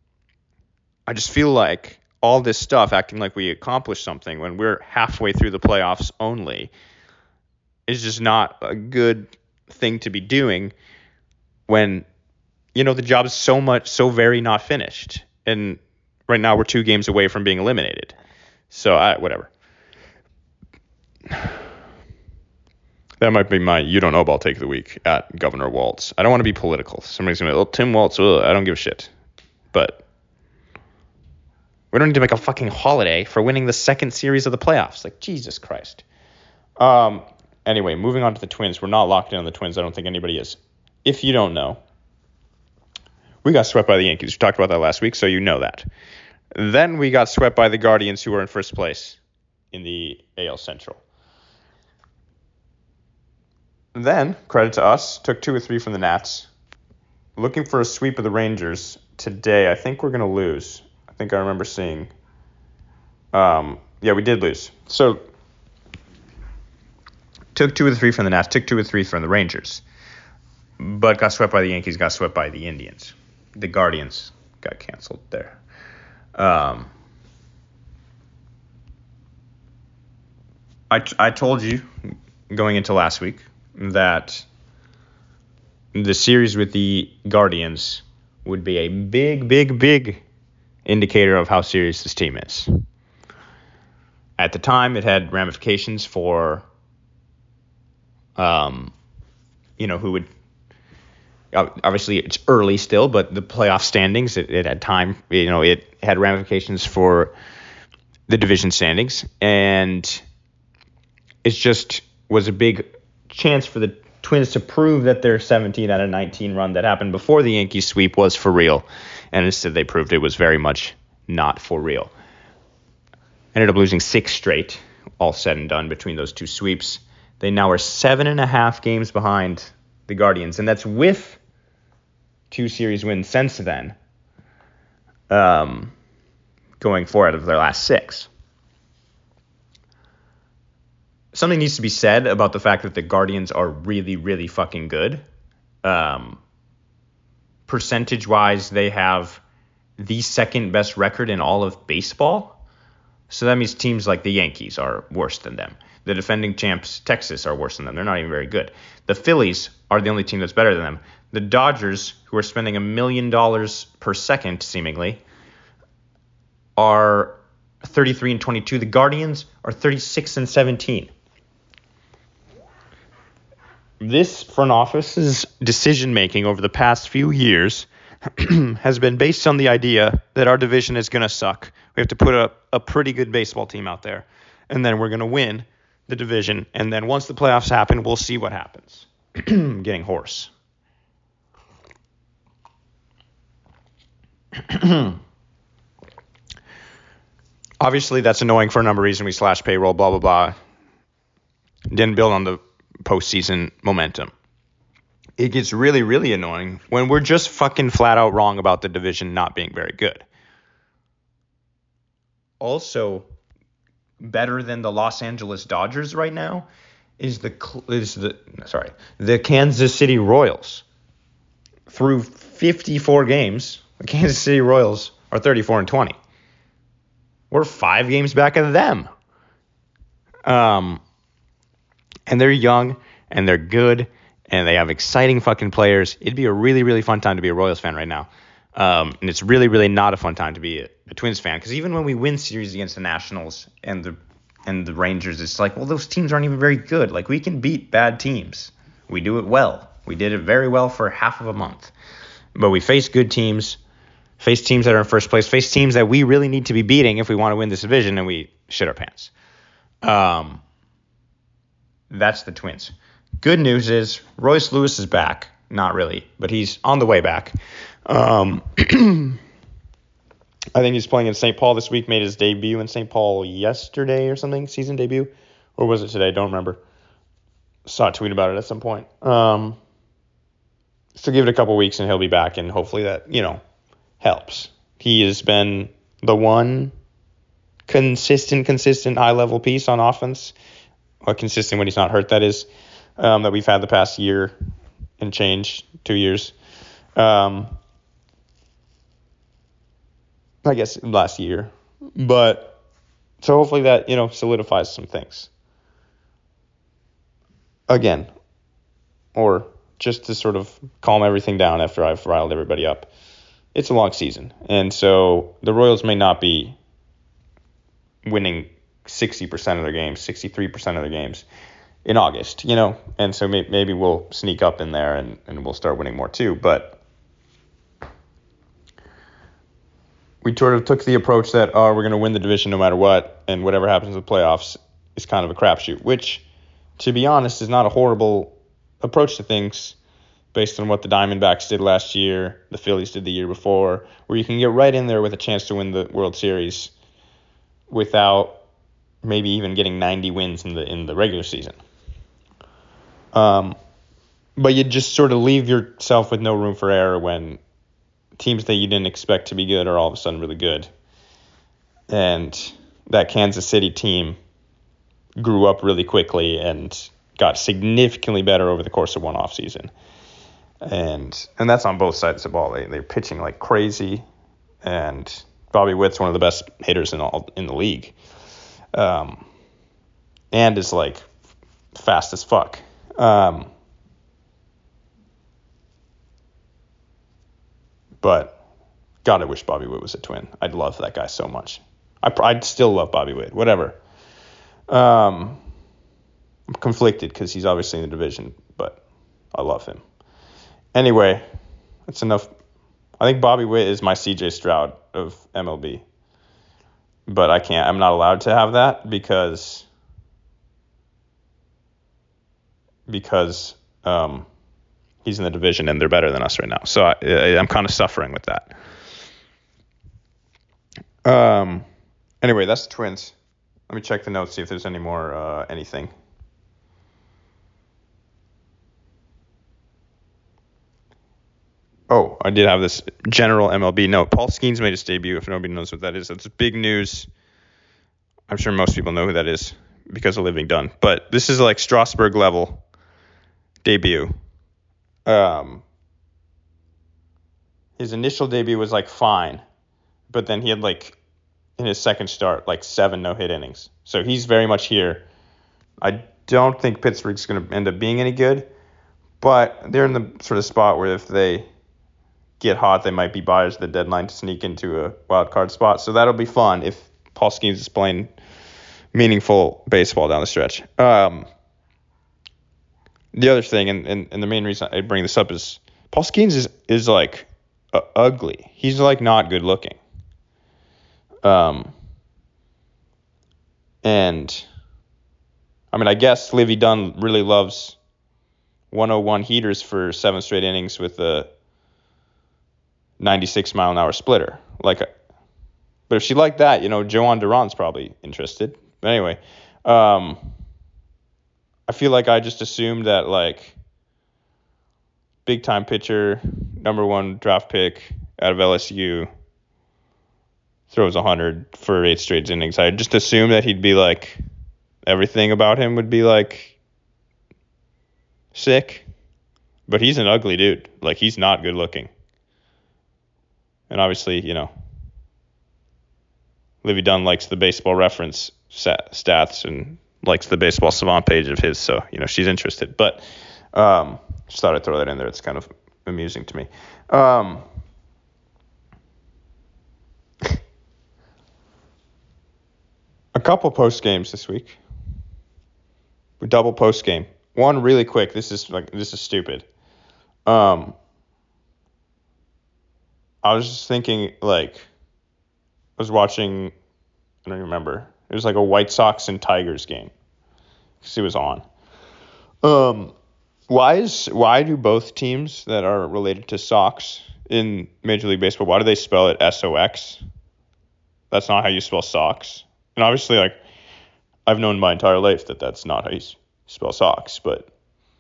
I just feel like all this stuff acting like we accomplished something when we're halfway through the playoffs only is just not a good thing to be doing when, you know, the job is so much, so very not finished. And right now we're two games away from being eliminated. So, I, whatever. That might be my you don't know about take of the week at Governor Walz. I don't want to be political. Somebody's going to be, oh, Tim Walz, ugh, I don't give a shit. But we don't need to make a fucking holiday for winning the second series of the playoffs. Like, Jesus Christ. Um. Anyway, moving on to the Twins. We're not locked in on the Twins. I don't think anybody is. If you don't know, we got swept by the Yankees. We talked about that last week, so you know that. Then we got swept by the Guardians, who were in first place in the A L Central. Then, credit to us, took two or three from the Nats. Looking for a sweep of the Rangers today. I think we're going to lose. I think I remember seeing. Um, yeah, we did lose. So, took two or three from the Nats, took two or three from the Rangers. But got swept by the Yankees, got swept by the Indians. The Guardians got canceled there. Um, I, I told you going into last week that the series with the Guardians would be a big, big, big indicator of how serious this team is. At the time, it had ramifications for, um, you know, who would, obviously it's early still, but the playoff standings, it, it had time, you know, it had ramifications for the division standings, and it just was a big chance for the Twins to prove that their seventeen out of nineteen run that happened before the Yankees sweep was for real. And instead they proved it was very much not for real. Ended up losing six straight, all said and done, between those two sweeps. They now are seven and a half games behind the Guardians, and that's with two series wins since then. um, going four out of their last six. Something needs to be said about the fact that the Guardians are really, really fucking good. Um, percentage-wise, they have the second best record in all of baseball. So that means teams like the Yankees are worse than them. The defending champs, Texas, are worse than them. They're not even very good. The Phillies are the only team that's better than them. The Dodgers, who are spending a million dollars per second, seemingly, are thirty-three and twenty-two. The Guardians are thirty-six and seventeen. This front office's decision-making over the past few years has been based on the idea that our division is going to suck. We have to put a, a pretty good baseball team out there, and then we're going to win the division, and then once the playoffs happen, we'll see what happens. I'm getting hoarse. Obviously, that's annoying for a number of reasons. We slashed payroll, blah, blah, blah. Didn't build on the postseason momentum. It gets really, really annoying when we're just fucking flat out wrong about the division not being very good. Also, better than the Los Angeles Dodgers right now is the is the sorry the Kansas City Royals. Through fifty-four games, the Kansas City Royals are thirty-four and twenty. We're five games back of them. Um, and they're young and they're good. And they have exciting fucking players. It'd be a really, really fun time to be a Royals fan right now. Um, and it's really, really not a fun time to be a, a Twins fan. Because even when we win series against the Nationals and the and the Rangers, it's like, well, those teams aren't even very good. Like, we can beat bad teams. We do it well. We did it very well for half of a month. But we face good teams, face teams that are in first place, face teams that we really need to be beating if we want to win this division, and we shit our pants. Um, that's the Twins. Good news is Royce Lewis is back. Not really, but he's on the way back. Um, I think he's playing in Saint Paul this week, made his debut in Saint Paul yesterday or something, season debut. Or was it today? Don't remember. Saw a tweet about it at some point. Um, so give it a couple weeks and he'll be back, and hopefully that, you know, helps. He has been the one consistent, consistent high-level piece on offense. Well, consistent when he's not hurt, that is. Um, that we've had the past year and change, two years. Um, I guess last year. But so hopefully that, you know, solidifies some things. Again, or just to sort of calm everything down after I've riled everybody up. It's a long season. And so the Royals may not be winning sixty percent of their games, sixty-three percent of their games in August, you know, and so may- maybe we'll sneak up in there and, and we'll start winning more too. But we sort of took the approach that, oh, we're going to win the division no matter what, and whatever happens in the playoffs is kind of a crapshoot, which, to be honest, is not a horrible approach to things based on what the Diamondbacks did last year, the Phillies did the year before, where you can get right in there with a chance to win the World Series without maybe even getting ninety wins in the in the regular season. Um, but you just sort of leave yourself with no room for error when teams that you didn't expect to be good are all of a sudden really good. And that Kansas City team grew up really quickly and got significantly better over the course of one offseason. And and that's on both sides of the ball. They, they're pitching like crazy, and Bobby Witt's one of the best hitters in all in the league. Um, and is like fast as fuck. Um, but God, I wish Bobby Witt was a Twin. I'd love that guy so much. I, I'd still love Bobby Witt, whatever. Um, I'm conflicted because he's obviously in the division, but I love him. Anyway, that's enough. I think Bobby Witt is my C J Stroud of M L B. But I can't, I'm not allowed to have that because, because um, he's in the division and they're better than us right now. So I, I'm kind of suffering with that. Um. Anyway, that's the Twins. Let me check the notes, see if there's any more uh, anything. Oh, I did have this general M L B note. Paul Skeens made his debut, if nobody knows what that is. That's big news. I'm sure most people know who that is because of Living Done. But this is like Strasburg level debut. Um, his initial debut was like fine, but then he had like in his second start like seven no-hit innings. So he's very much here. I don't think Pittsburgh's going to end up being any good, but they're in the sort of spot where if they get hot, they might be buyers at the deadline to sneak into a wild card spot. So that'll be fun if Paul Skeens is playing meaningful baseball down the stretch. Um, the other thing, and, and, and the main reason I bring this up is Paul Skeens is, is like uh, ugly. He's like not good looking. Um, and I mean, I guess Livy Dunn really loves one oh one heaters for seven straight innings with a ninety-six mile an hour splitter. Like, but if she liked that, you know, Joan Duran's probably interested. But anyway, um, I feel like I just assumed that like big time pitcher, number one draft pick out of L S U, throws one hundred for eight straight innings. I just assumed that he'd be like, everything about him would be like sick. But he's an ugly dude. Like, he's not good looking. And obviously, you know, Livy Dunn likes the Baseball Reference stats and likes the Baseball Savant page of his, so, you know, she's interested. But um, just thought I'd throw that in there. It's kind of amusing to me. Um, a couple post games this week. Double post game. One really quick. This is like this is stupid. Um, I was just thinking, like, I was watching, I don't remember. It was like a White Sox and Tigers game because it was on. Um, why is why do both teams that are related to Sox in Major League Baseball, why do they spell it S O X? That's not how you spell Sox. And obviously, like, I've known my entire life that that's not how you spell Sox, but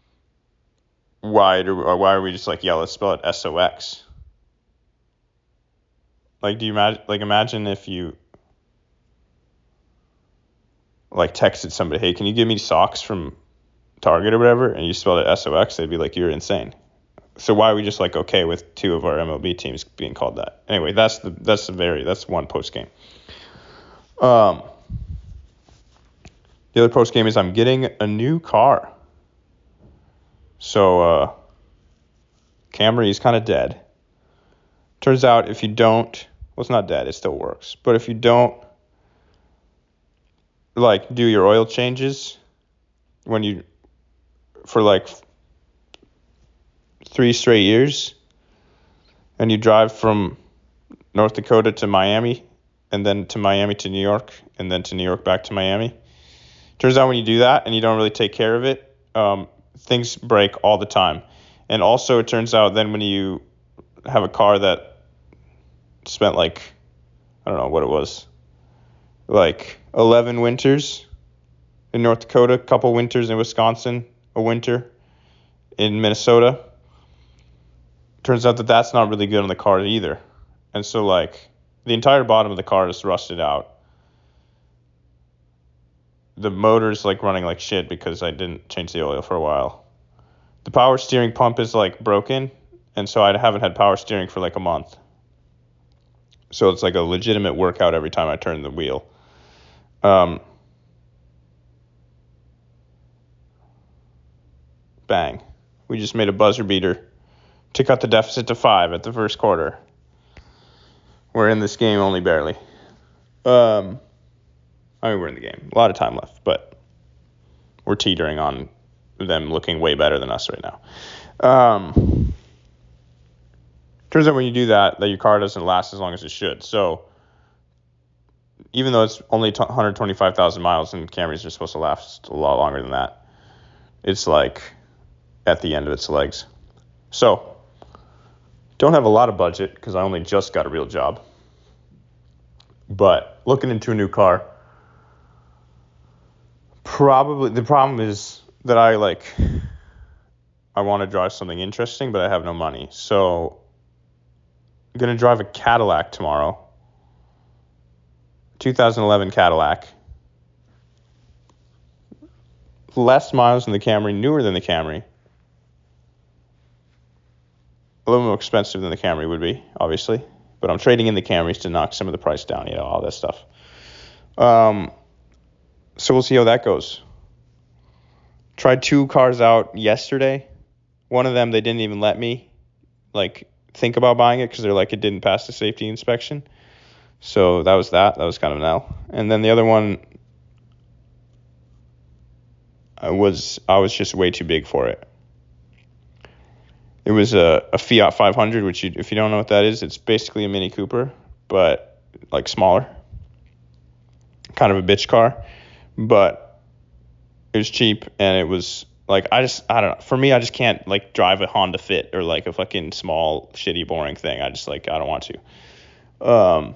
why do or why are we just like, yeah, let's spell it S O X? Like, do you imagine, like, imagine if you, like, texted somebody, hey, can you give me socks from Target or whatever, and you spelled it S O X, they'd be like, you're insane. So why are we just, like, okay with two of our M L B teams being called that? Anyway, that's the, that's the very, that's one post game. Um, the other post game is I'm getting a new car. So, uh, Camry is kind of dead. Turns out if you don't, well, it's not dead, it still works. But if you don't, like, do your oil changes when you, for like three straight years, and you drive from North Dakota to Miami, and then to Miami to New York, and then to New York back to Miami. Turns out when you do that and you don't really take care of it, um, things break all the time. And also it turns out then when you have a car that spent like, I don't know what it was, like eleven winters in North Dakota, a couple winters in Wisconsin, a winter in Minnesota. Turns out that that's not really good on the car either. And so, like, the entire bottom of the car is rusted out. The motor's like running like shit because I didn't change the oil for a while. The power steering pump is like broken, and so I haven't had power steering for like a month. So it's like a legitimate workout every time I turn the wheel. Um, bang. We just made a buzzer beater to cut the deficit to five at the first quarter. We're in this game only barely. Um, I mean, we're in the game. A lot of time left, but we're teetering on them looking way better than us right now. Um, turns out when you do that, that your car doesn't last as long as it should. So even though it's only one hundred twenty-five thousand miles and Camrys are supposed to last a lot longer than that, it's like at the end of its legs. So don't have a lot of budget because I only just got a real job. But looking into a new car, probably the problem is that I like I want to drive something interesting, but I have no money. So going to drive a Cadillac tomorrow. twenty eleven Cadillac. Less miles than the Camry, newer than the Camry. A little more expensive than the Camry would be, obviously. But I'm trading in the Camrys to knock some of the price down, you know, all that stuff. Um, so we'll see how that goes. Tried two cars out yesterday. One of them, they didn't even let me, like, think about buying it because they're like, it didn't pass the safety inspection. So that was that. That was kind of an L. And then the other one, I was I was just way too big for it. It was a, a Fiat five hundred, which you, if you don't know what that is, it's basically a Mini Cooper, but like smaller. Kind of a bitch car, but it was cheap and it was like, I just, I don't know. For me, I just can't like drive a Honda Fit or like a fucking small, shitty, boring thing. I just like, I don't want to. Um,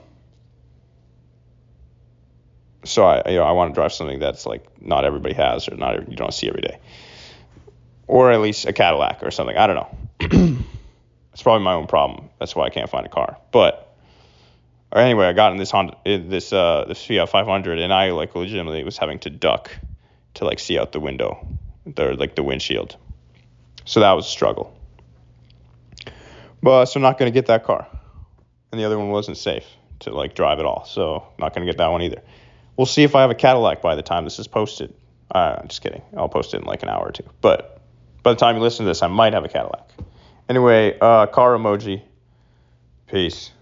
so I, you know, I want to drive something that's like not everybody has or not, you don't see every day. Or at least a Cadillac or something. I don't know. It's probably my own problem. That's why I can't find a car. But or anyway, I got in this Honda, this uh, this Fiat five hundred, and I like legitimately was having to duck to like see out the window, the like the windshield. So that was a struggle. But so I'm not gonna get that car, and the other one wasn't safe to like drive at all. So not gonna get that one either. We'll see if I have a Cadillac by the time this is posted. Uh, I'm just kidding. I'll post it in like an hour or two. But by the time you listen to this, I might have a Cadillac. Anyway, uh, car emoji. Peace.